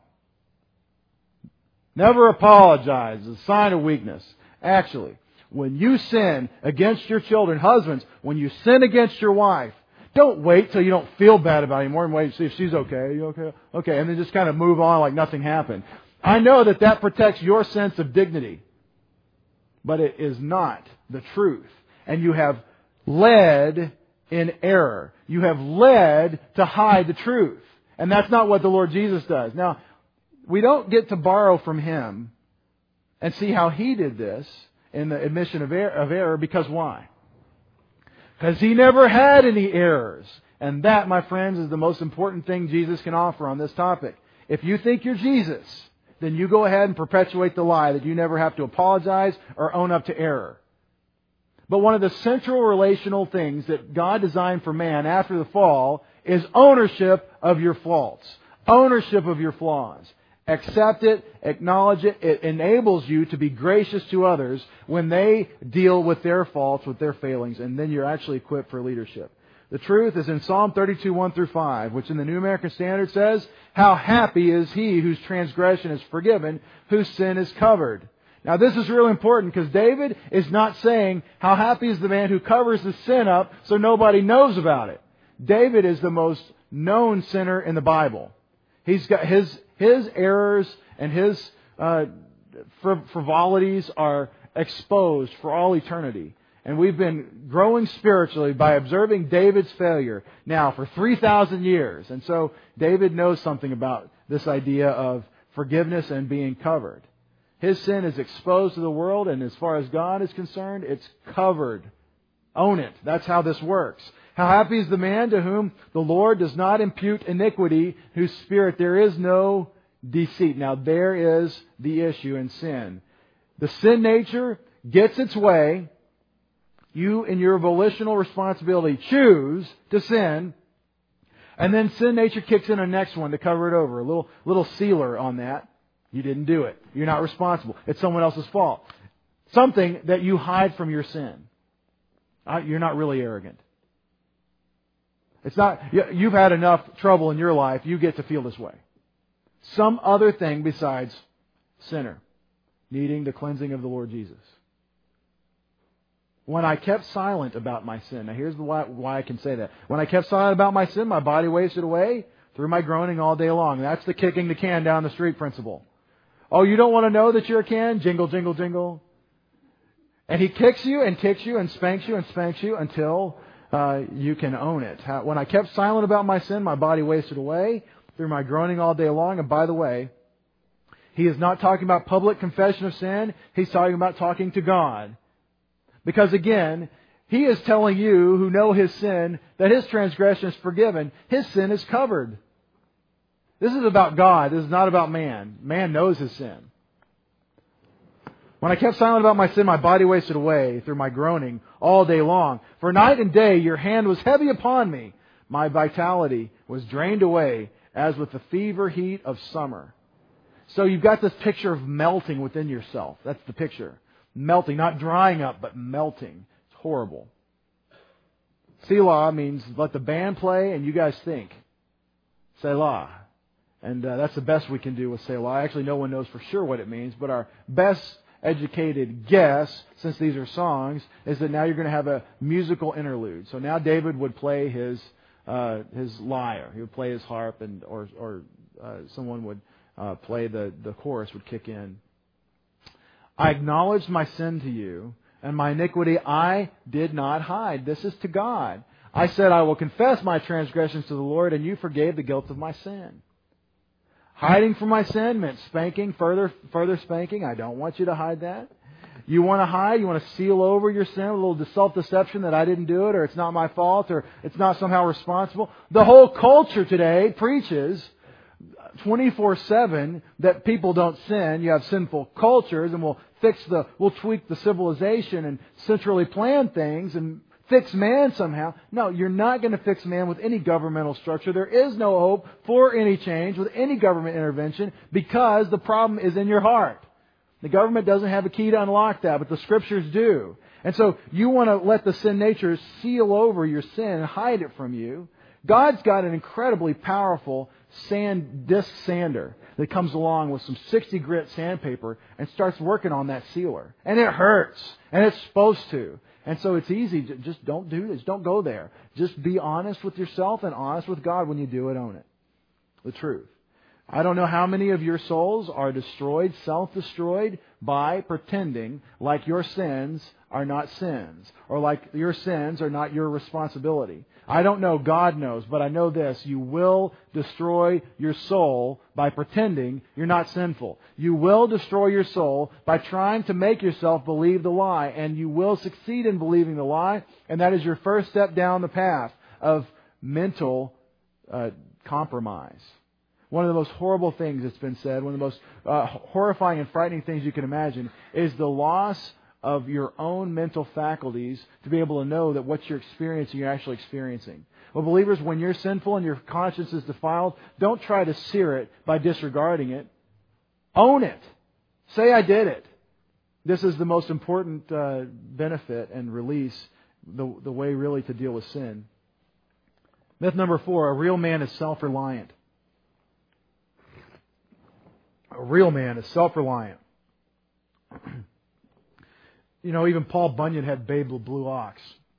Never apologize. It's a sign of weakness. Actually, when you sin against your children, husbands, when you sin against your wife, don't wait till you don't feel bad about it anymore and wait to see if she's okay. Are you okay? Okay. And then just kind of move on like nothing happened. I know that protects your sense of dignity. But it is not the truth. And you have led in error. You have led to hide the truth. And that's not what the Lord Jesus does. Now, we don't get to borrow from Him and see how He did this in the admission of error, because why? Because He never had any errors. And that, my friends, is the most important thing Jesus can offer on this topic. If you think you're Jesus, then you go ahead and perpetuate the lie that you never have to apologize or own up to error. But one of the central relational things that God designed for man after the fall is ownership of your faults, ownership of your flaws. Accept it, acknowledge it. It enables you to be gracious to others when they deal with their faults, with their failings, and then you're actually equipped for leadership. The truth is in Psalm 32, 1-5, which in the New American Standard says, how happy is he whose transgression is forgiven, whose sin is covered. Now this is really important because David is not saying how happy is the man who covers his sin up so nobody knows about it. David is the most known sinner in the Bible. He's got his errors and his frivolities are exposed for all eternity. And we've been growing spiritually by observing David's failure now for 3,000 years. And so David knows something about this idea of forgiveness and being covered. His sin is exposed to the world, and as far as God is concerned, it's covered. Own it. That's how this works. How happy is the man to whom the Lord does not impute iniquity, whose spirit there is no deceit. Now there is the issue in sin. The sin nature gets its way. You, in your volitional responsibility, choose to sin. And then sin nature kicks in a next one to cover it over. A little sealer on that. You didn't do it. You're not responsible. It's someone else's fault. Something that you hide from your sin. You're not really arrogant. It's not, you've had enough trouble in your life, you get to feel this way. Some other thing besides sinner, needing the cleansing of the Lord Jesus. When I kept silent about my sin, now here's why I can say that. When I kept silent about my sin, my body wasted away through my groaning all day long. That's the kicking the can down the street principle. Oh, you don't want to know that you're a can? Jingle, jingle, jingle. And He kicks you and spanks you until you can own it. When I kept silent about my sin, my body wasted away through my groaning all day long. And by the way, He is not talking about public confession of sin. He's talking about talking to God. Because again, He is telling you who know His sin that His transgression is forgiven. His sin is covered. This is about God. This is not about man. Man knows his sin. When I kept silent about my sin, my body wasted away through my groaning all day long. For night and day your hand was heavy upon me. My vitality was drained away as with the fever heat of summer. So you've got this picture of melting within yourself. That's the picture. Melting, not drying up, but melting. It's horrible. Selah means let the band play and you guys think. Selah. And that's the best we can do with Selah. Actually, no one knows for sure what it means, but our best educated guess, since these are songs, is that now you're going to have a musical interlude. So now David would play his his lyre. He would play his harp, or someone would play the chorus would kick in. I acknowledged my sin to you, and my iniquity I did not hide. This is to God. I said, I will confess my transgressions to the Lord, and you forgave the guilt of my sin. Hiding from my sin meant spanking, further spanking. I don't want you to hide that. You want to hide? You want to seal over your sin with a little self-deception that I didn't do it, or it's not my fault, or it's not somehow responsible? The whole culture today preaches 24/7 that people don't sin. You have sinful cultures, and we'll tweak the civilization and centrally plan things and fix man somehow. No, you're not going to fix man with any governmental structure. There is no hope for any change with any government intervention because the problem is in your heart. The government doesn't have a key to unlock that, but the Scriptures do. And so you want to let the sin nature seal over your sin and hide it from you. God's got an incredibly powerful disc sander that comes along with some 60 grit sandpaper and starts working on that sealer. And it hurts. And it's supposed to. And so it's easy. Just don't do this. Don't go there. Just be honest with yourself and honest with God when you do it. Own it. The truth. I don't know how many of your souls are destroyed, self-destroyed, by pretending like your sins are not sins, or like your sins are not your responsibility. I don't know. God knows. But I know this. You will destroy your soul by pretending you're not sinful. You will destroy your soul by trying to make yourself believe the lie. And you will succeed in believing the lie. And that is your first step down the path of mental compromise. One of the most horrible things that's been said, one of the most horrifying and frightening things you can imagine, is the loss of your own mental faculties to be able to know that what you're experiencing, you're actually experiencing. Well, believers, when you're sinful and your conscience is defiled, don't try to sear it by disregarding it. Own it. Say, I did it. This is the most important benefit and release, the way really to deal with sin. Myth number 4, a real man is self-reliant. A real man is self-reliant. Even Paul Bunyan had Babe the Blue Ox.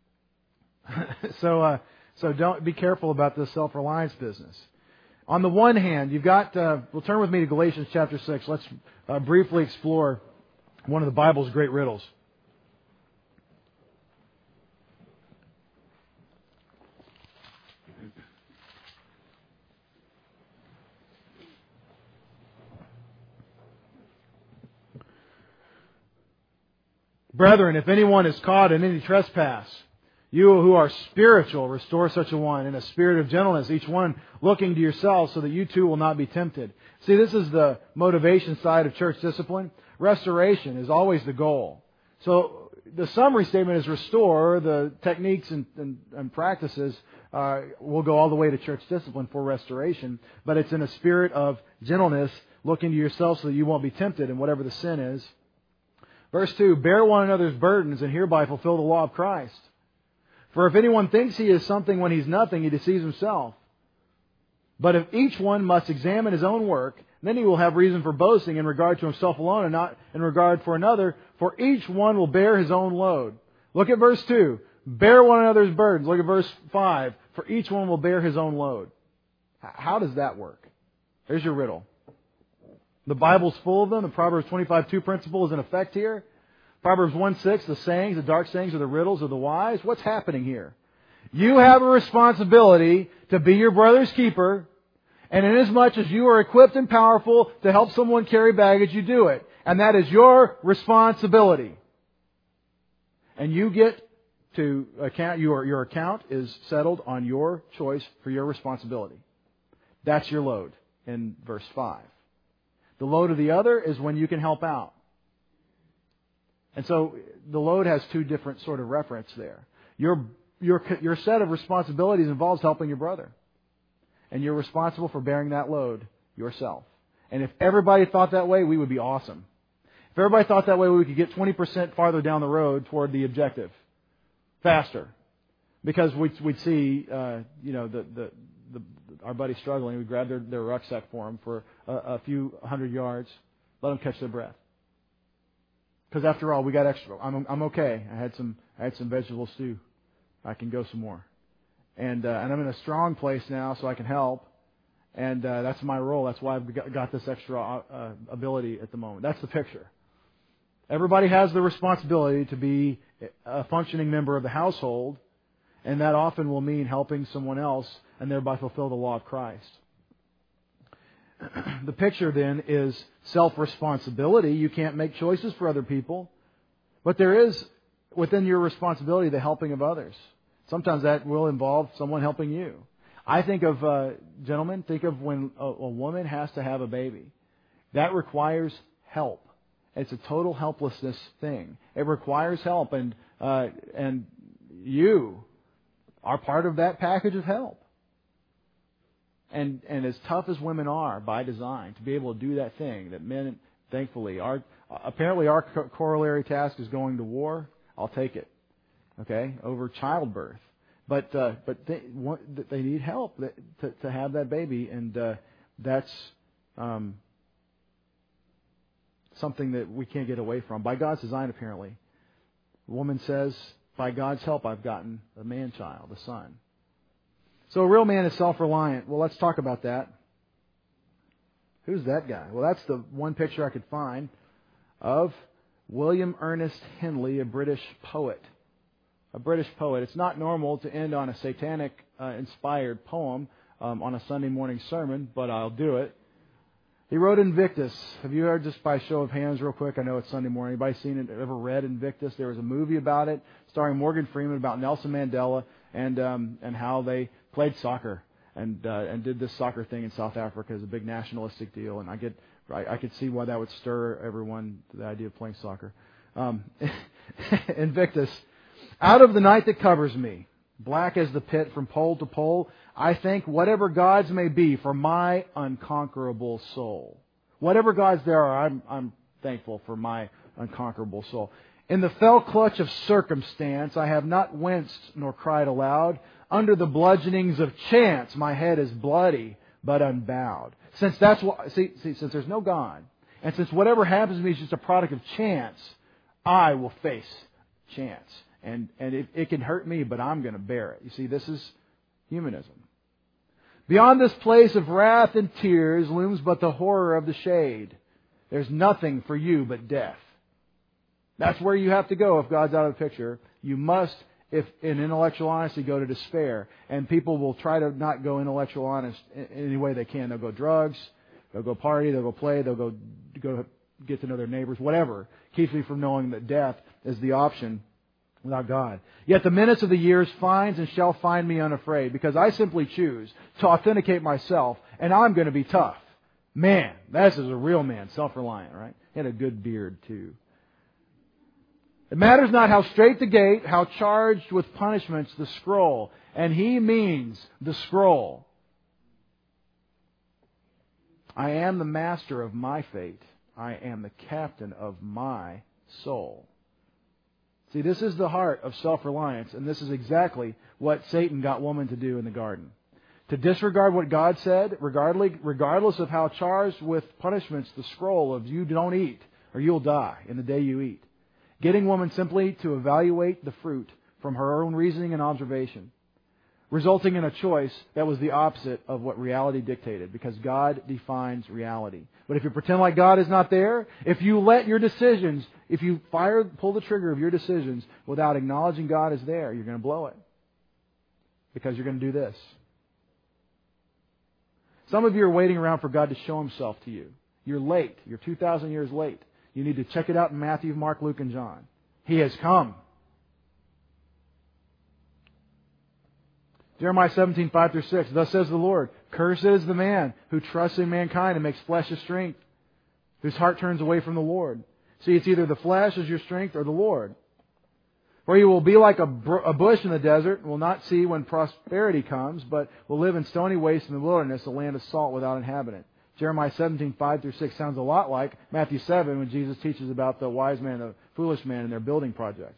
So don't be careful about this self-reliance business. On the one hand, you've got, well, turn with me to Galatians chapter 6. Let's briefly explore one of the Bible's great riddles. Brethren, if anyone is caught in any trespass, you who are spiritual, restore such a one in a spirit of gentleness, each one looking to yourselves so that you too will not be tempted. See, this is the motivation side of church discipline. Restoration is always the goal. So the summary statement is restore. The techniques and practices will go all the way to church discipline for restoration. But it's in a spirit of gentleness, looking to yourself so that you won't be tempted in whatever the sin is. Verse 2, bear one another's burdens and hereby fulfill the law of Christ. For if anyone thinks he is something when he's nothing, he deceives himself. But if each one must examine his own work, then he will have reason for boasting in regard to himself alone and not in regard for another, for each one will bear his own load. Look at verse 2. Bear one another's burdens. Look at verse 5. For each one will bear his own load. How does that work? Here's your riddle. The Bible's full of them. The Proverbs 25:2 principle is in effect here. Proverbs 1:6, the sayings, the dark sayings, or the riddles of the wise. What's happening here? You have a responsibility to be your brother's keeper, and inasmuch as you are equipped and powerful to help someone carry baggage, you do it. And that is your responsibility. And you get to account, your account is settled on your choice for your responsibility. That's your load in verse 5. The load of the other is when you can help out. And so the load has two different sort of reference there. Your set of responsibilities involves helping your brother. And you're responsible for bearing that load yourself. And if everybody thought that way, we would be awesome. If everybody thought that way, we could get 20% farther down the road toward the objective. Faster. Because we'd see, our buddy struggling, we grab their rucksack for him for a few hundred yards, let them catch their breath. Because after all, we got extra. I'm okay. I had some vegetable stew. I can go some more. and I'm in a strong place now, so I can help. And that's my role. That's why I've got this extra ability at the moment. That's the picture. Everybody has the responsibility to be a functioning member of the household, and that often will mean helping someone else and thereby fulfill the law of Christ. The picture then is self-responsibility. You can't make choices for other people, but there is within your responsibility the helping of others. Sometimes that will involve someone helping you. I think of, gentlemen, think of when a woman has to have a baby. That requires help. It's a total helplessness thing. It requires help, and you are part of that package of help. And as tough as women are by design to be able to do that thing that men, thankfully, apparently our corollary task is going to war. I'll take it, okay, over childbirth. But they need help to have that baby, and that's something that we can't get away from. By God's design, apparently. The woman says, by God's help, I've gotten a man-child, a son. So a real man is self-reliant. Well, let's talk about that. Who's that guy? Well, that's the one picture I could find of William Ernest Henley, a British poet. A British poet. It's not normal to end on a satanic-inspired poem on a Sunday morning sermon, but I'll do it. He wrote Invictus. Have you heard, just by show of hands real quick, I know it's Sunday morning, anybody seen it, ever read Invictus? There was a movie about it, starring Morgan Freeman, about Nelson Mandela and how they played soccer and did this soccer thing in South Africa as a big nationalistic deal. And I could see why that would stir everyone to the idea of playing soccer. Invictus. Out of the night that covers me, black as the pit from pole to pole, I thank whatever gods may be for my unconquerable soul. Whatever gods there are, I'm thankful for my unconquerable soul. In the fell clutch of circumstance, I have not winced nor cried aloud. Under the bludgeonings of chance, my head is bloody but unbowed. Since since there's no God, and since whatever happens to me is just a product of chance, I will face chance. And it can hurt me, but I'm going to bear it. You see, this is humanism. Beyond this place of wrath and tears looms but the horror of the shade. There's nothing for you but death. That's where you have to go if God's out of the picture. You must, if in intellectual honesty, go to despair. And people will try to not go intellectual honest in any way they can. They'll go drugs, they'll go party, they'll go play, they'll go get to know their neighbors, whatever. Keeps me from knowing that death is the option without God. Yet the minutes of the years finds and shall find me unafraid, because I simply choose to authenticate myself, and I'm going to be tough. Man, this is a real man, self-reliant, right? He had a good beard, too. It matters not how straight the gate, how charged with punishments the scroll. And he means the scroll. I am the master of my fate. I am the captain of my soul. See, this is the heart of self-reliance, and this is exactly what Satan got woman to do in the garden. To disregard what God said, regardless of how charged with punishments the scroll of you don't eat or you'll die in the day you eat. Getting woman simply to evaluate the fruit from her own reasoning and observation, resulting in a choice that was the opposite of what reality dictated, because God defines reality. But if you pretend like God is not there, if you let your decisions, if you pull the trigger of your decisions without acknowledging God is there, you're going to blow it. Because you're going to do this. Some of you are waiting around for God to show Himself to you. You're late. You're 2,000 years late. You need to check it out in Matthew, Mark, Luke, and John. He has come. Jeremiah 17:5-6. Thus says the Lord, cursed is the man who trusts in mankind and makes flesh his strength, whose heart turns away from the Lord. See, it's either the flesh as your strength or the Lord. For you will be like a bush in the desert, and will not see when prosperity comes, but will live in stony waste in the wilderness, a land of salt without inhabitant. Jeremiah 17:5-6 sounds a lot like Matthew 7 when Jesus teaches about the wise man and the foolish man and their building projects.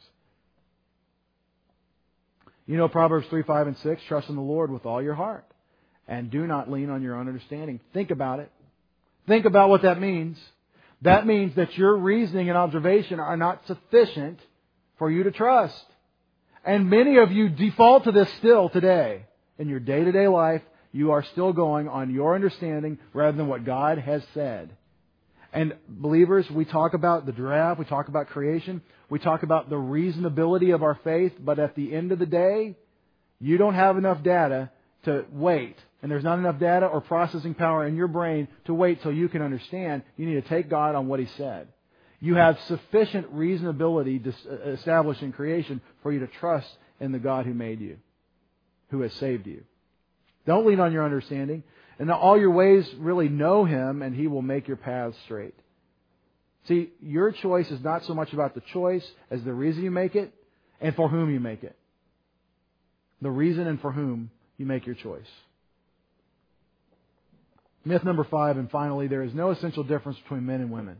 You know Proverbs 3:5 and 6, trust in the Lord with all your heart and do not lean on your own understanding. Think about it. Think about what that means. That means that your reasoning and observation are not sufficient for you to trust. And many of you default to this still today. In your day-to-day life, you are still going on your understanding rather than what God has said. And believers, we talk about the draft, we talk about creation, we talk about the reasonability of our faith, but at the end of the day, you don't have enough data to wait. And there's not enough data or processing power in your brain to wait till you can understand. You need to take God on what He said. You have sufficient reasonability established in creation for you to trust in the God who made you, who has saved you. Don't lean on your understanding. And all your ways really know Him, and He will make your paths straight. See, your choice is not so much about the choice as the reason you make it and for whom you make it. The reason and for whom you make your choice. Myth number 5, and finally, there is no essential difference between men and women.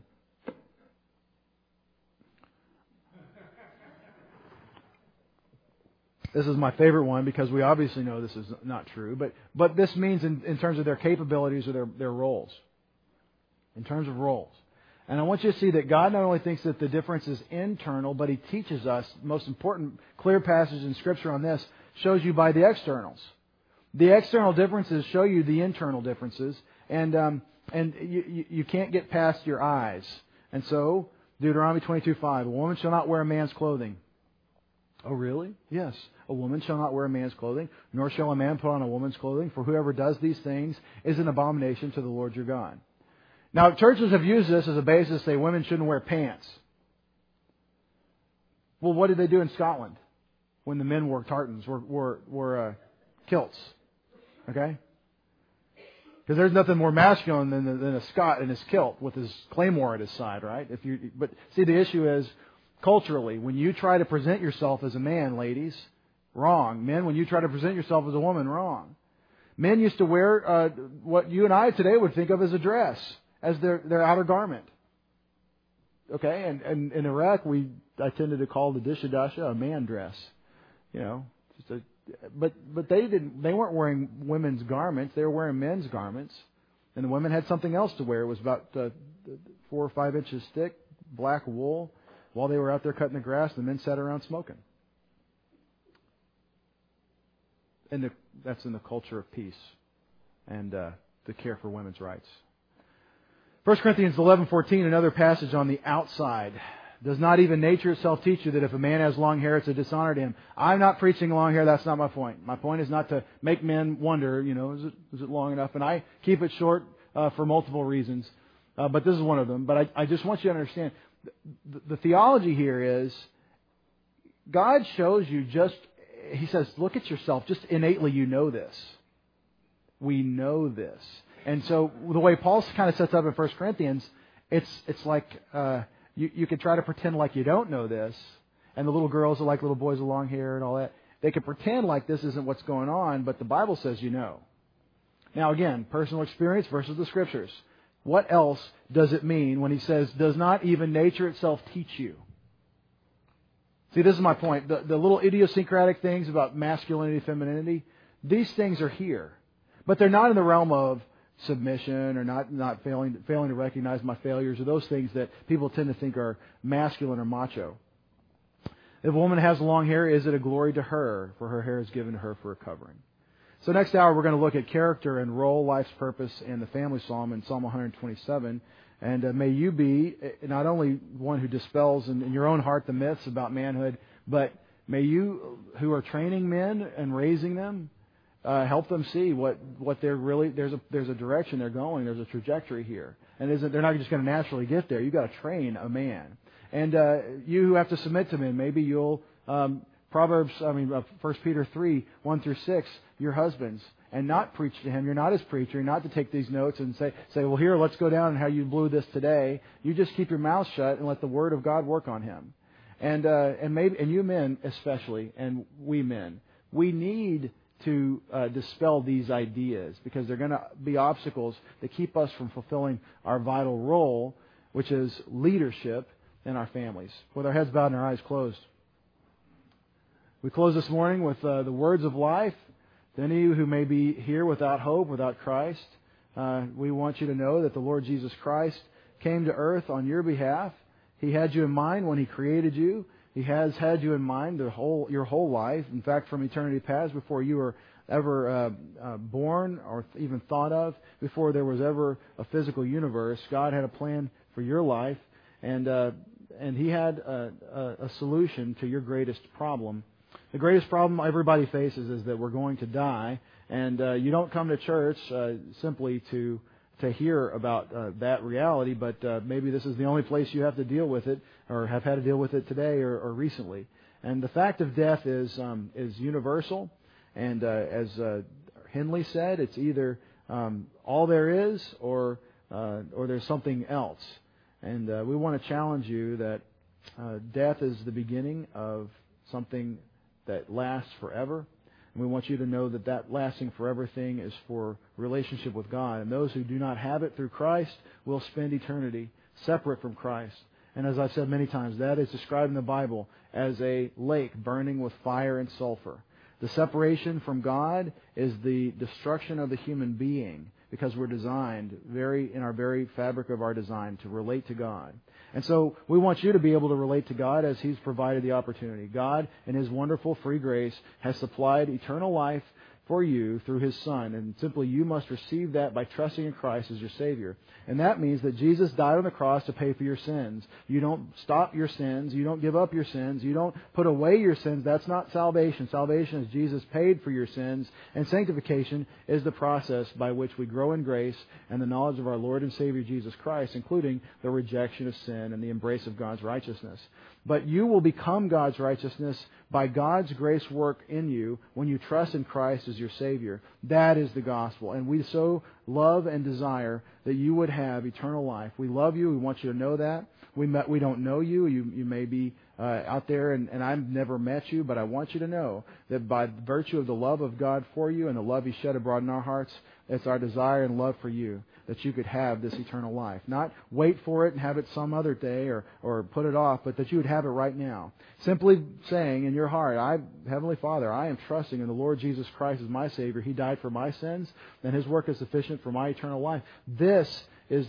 This is my favorite one because we obviously know this is not true. But this means in terms of their capabilities or their roles. In terms of roles. And I want you to see that God not only thinks that the difference is internal, but He teaches us, the most important clear passage in Scripture on this, shows you by the externals. The external differences show you the internal differences. And you can't get past your eyes. And so, Deuteronomy 22:5, a woman shall not wear a man's clothing. Oh, really? Yes. A woman shall not wear a man's clothing, nor shall a man put on a woman's clothing, for whoever does these things is an abomination to the Lord your God. Now, churches have used this as a basis to say women shouldn't wear pants. Well, what did they do in Scotland when the men wore tartans, wore kilts? Okay? Because there's nothing more masculine than a Scot in his kilt with his claymore at his side, right? But see, the issue is, culturally, when you try to present yourself as a man, ladies, wrong. Men, when you try to present yourself as a woman, wrong. Men used to wear what you and I today would think of as a dress, as their outer garment. Okay? And in Iraq, I tended to call the dishadasha a man dress. You know, but they weren't wearing women's garments. They were wearing men's garments. And the women had something else to wear. It was about 4 or 5 inches thick, black wool. While they were out there cutting the grass, the men sat around smoking. And that's in the culture of peace and the care for women's rights. 1 Corinthians 11:14, another passage on the outside. Does not even nature itself teach you that if a man has long hair, it's a dishonor to him? I'm not preaching long hair. That's not my point. My point is not to make men wonder, is it long enough? And I keep it short for multiple reasons. But this is one of them. But I just want you to understand, the theology here is God shows you He says, look at yourself. Just innately you know this. We know this. And so the way Paul kind of sets up in 1 Corinthians, it's like you could try to pretend like you don't know this. And the little girls are like little boys with long hair and all that. They could pretend like this isn't what's going on, but the Bible says you know. Now again, personal experience versus the Scriptures. What else does it mean when he says, does not even nature itself teach you? See, this is my point. The little idiosyncratic things about masculinity, femininity, these things are here. But they're not in the realm of submission or not failing to recognize my failures or those things that people tend to think are masculine or macho. If a woman has long hair, is it a glory to her? For her hair is given to her for a covering. So next hour we're going to look at character and role, life's purpose, and the family psalm in Psalm 127. And may you be not only one who dispels in your own heart the myths about manhood, but may you, who are training men and raising them, help them see what they're really. There's a direction they're going. There's a trajectory here, and they're not just going to naturally get there. You've got to train a man, and you who have to submit to men, maybe you'll 1 Peter 3:1-6, your husbands, and not preach to him. You're not his preacher. You're not to take these notes and say, well, here, let's go down and how you blew this today. You just keep your mouth shut and let the Word of God work on him. And you men especially, and we men, we need to dispel these ideas because they're going to be obstacles that keep us from fulfilling our vital role, which is leadership in our families. With our heads bowed and our eyes closed. We close this morning with the words of life. To any of you who may be here without hope, without Christ, we want you to know that the Lord Jesus Christ came to earth on your behalf. He had you in mind when He created you. He has had you in mind your whole life. In fact, from eternity past, before you were ever born or even thought of, before there was ever a physical universe, God had a plan for your life, and He had a solution to your greatest problem. The greatest problem everybody faces is that we're going to die, and you don't come to church simply to hear about that reality, but maybe this is the only place you have to deal with it, or have had to deal with it today or recently. And the fact of death is universal, and as Henley said, it's either all there is or there's something else. And we want to challenge you that death is the beginning of something that lasts forever. And we want you to know that that lasting forever thing is for relationship with God. And those who do not have it through Christ will spend eternity separate from Christ. And as I've said many times, that is described in the Bible as a lake burning with fire and sulfur. The separation from God is the destruction of the human being, because we're designed in our very fabric of our design to relate to God. And so we want you to be able to relate to God as He's provided the opportunity. God, in His wonderful free grace, has supplied eternal life for you through His Son. And simply you must receive that by trusting in Christ as your Savior. And that means that Jesus died on the cross to pay for your sins. You don't stop your sins. You don't give up your sins. You don't put away your sins. That's not salvation. Salvation is Jesus paid for your sins. And sanctification is the process by which we grow in grace and the knowledge of our Lord and Savior Jesus Christ, including the rejection of sin and the embrace of God's righteousness. But you will become God's righteousness by God's grace work in you when you trust in Christ as your Savior. That is the gospel. And we so love and desire that you would have eternal life. We love you. We want you to know that. We don't know you. You may be out there, and I've never met you, but I want you to know that by virtue of the love of God for you and the love He shed abroad in our hearts, it's our desire and love for you that you could have this eternal life. Not wait for it and have it some other day or put it off, but that you would have it right now. Simply saying in your heart, Heavenly Father, I am trusting in the Lord Jesus Christ as my Savior. He died for my sins, and His work is sufficient for my eternal life. This is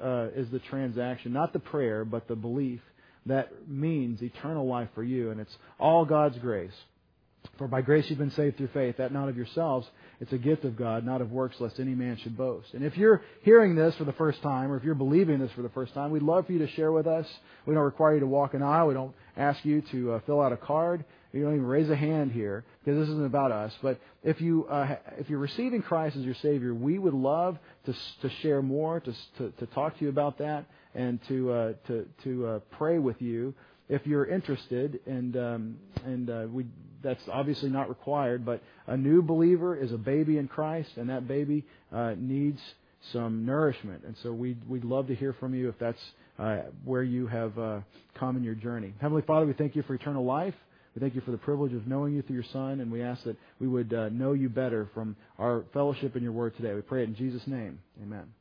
the transaction, not the prayer, but the belief that means eternal life for you, and it's all God's grace. For by grace you've been saved through faith, that not of yourselves. It's a gift of God, not of works, lest any man should boast. And if you're hearing this for the first time, or if you're believing this for the first time, we'd love for you to share with us. We don't require you to walk an aisle. We don't ask you to fill out a card. You don't even raise a hand here, because this isn't about us. But if you're receiving Christ as your Savior, we would love to share more, to talk to you about that, and to pray with you if you're interested. That's obviously not required, but a new believer is a baby in Christ, and that baby needs some nourishment. And so we'd love to hear from you if that's where you have come in your journey. Heavenly Father, we thank you for eternal life. We thank you for the privilege of knowing you through your Son, and we ask that we would know you better from our fellowship in your word today. We pray it in Jesus' name. Amen.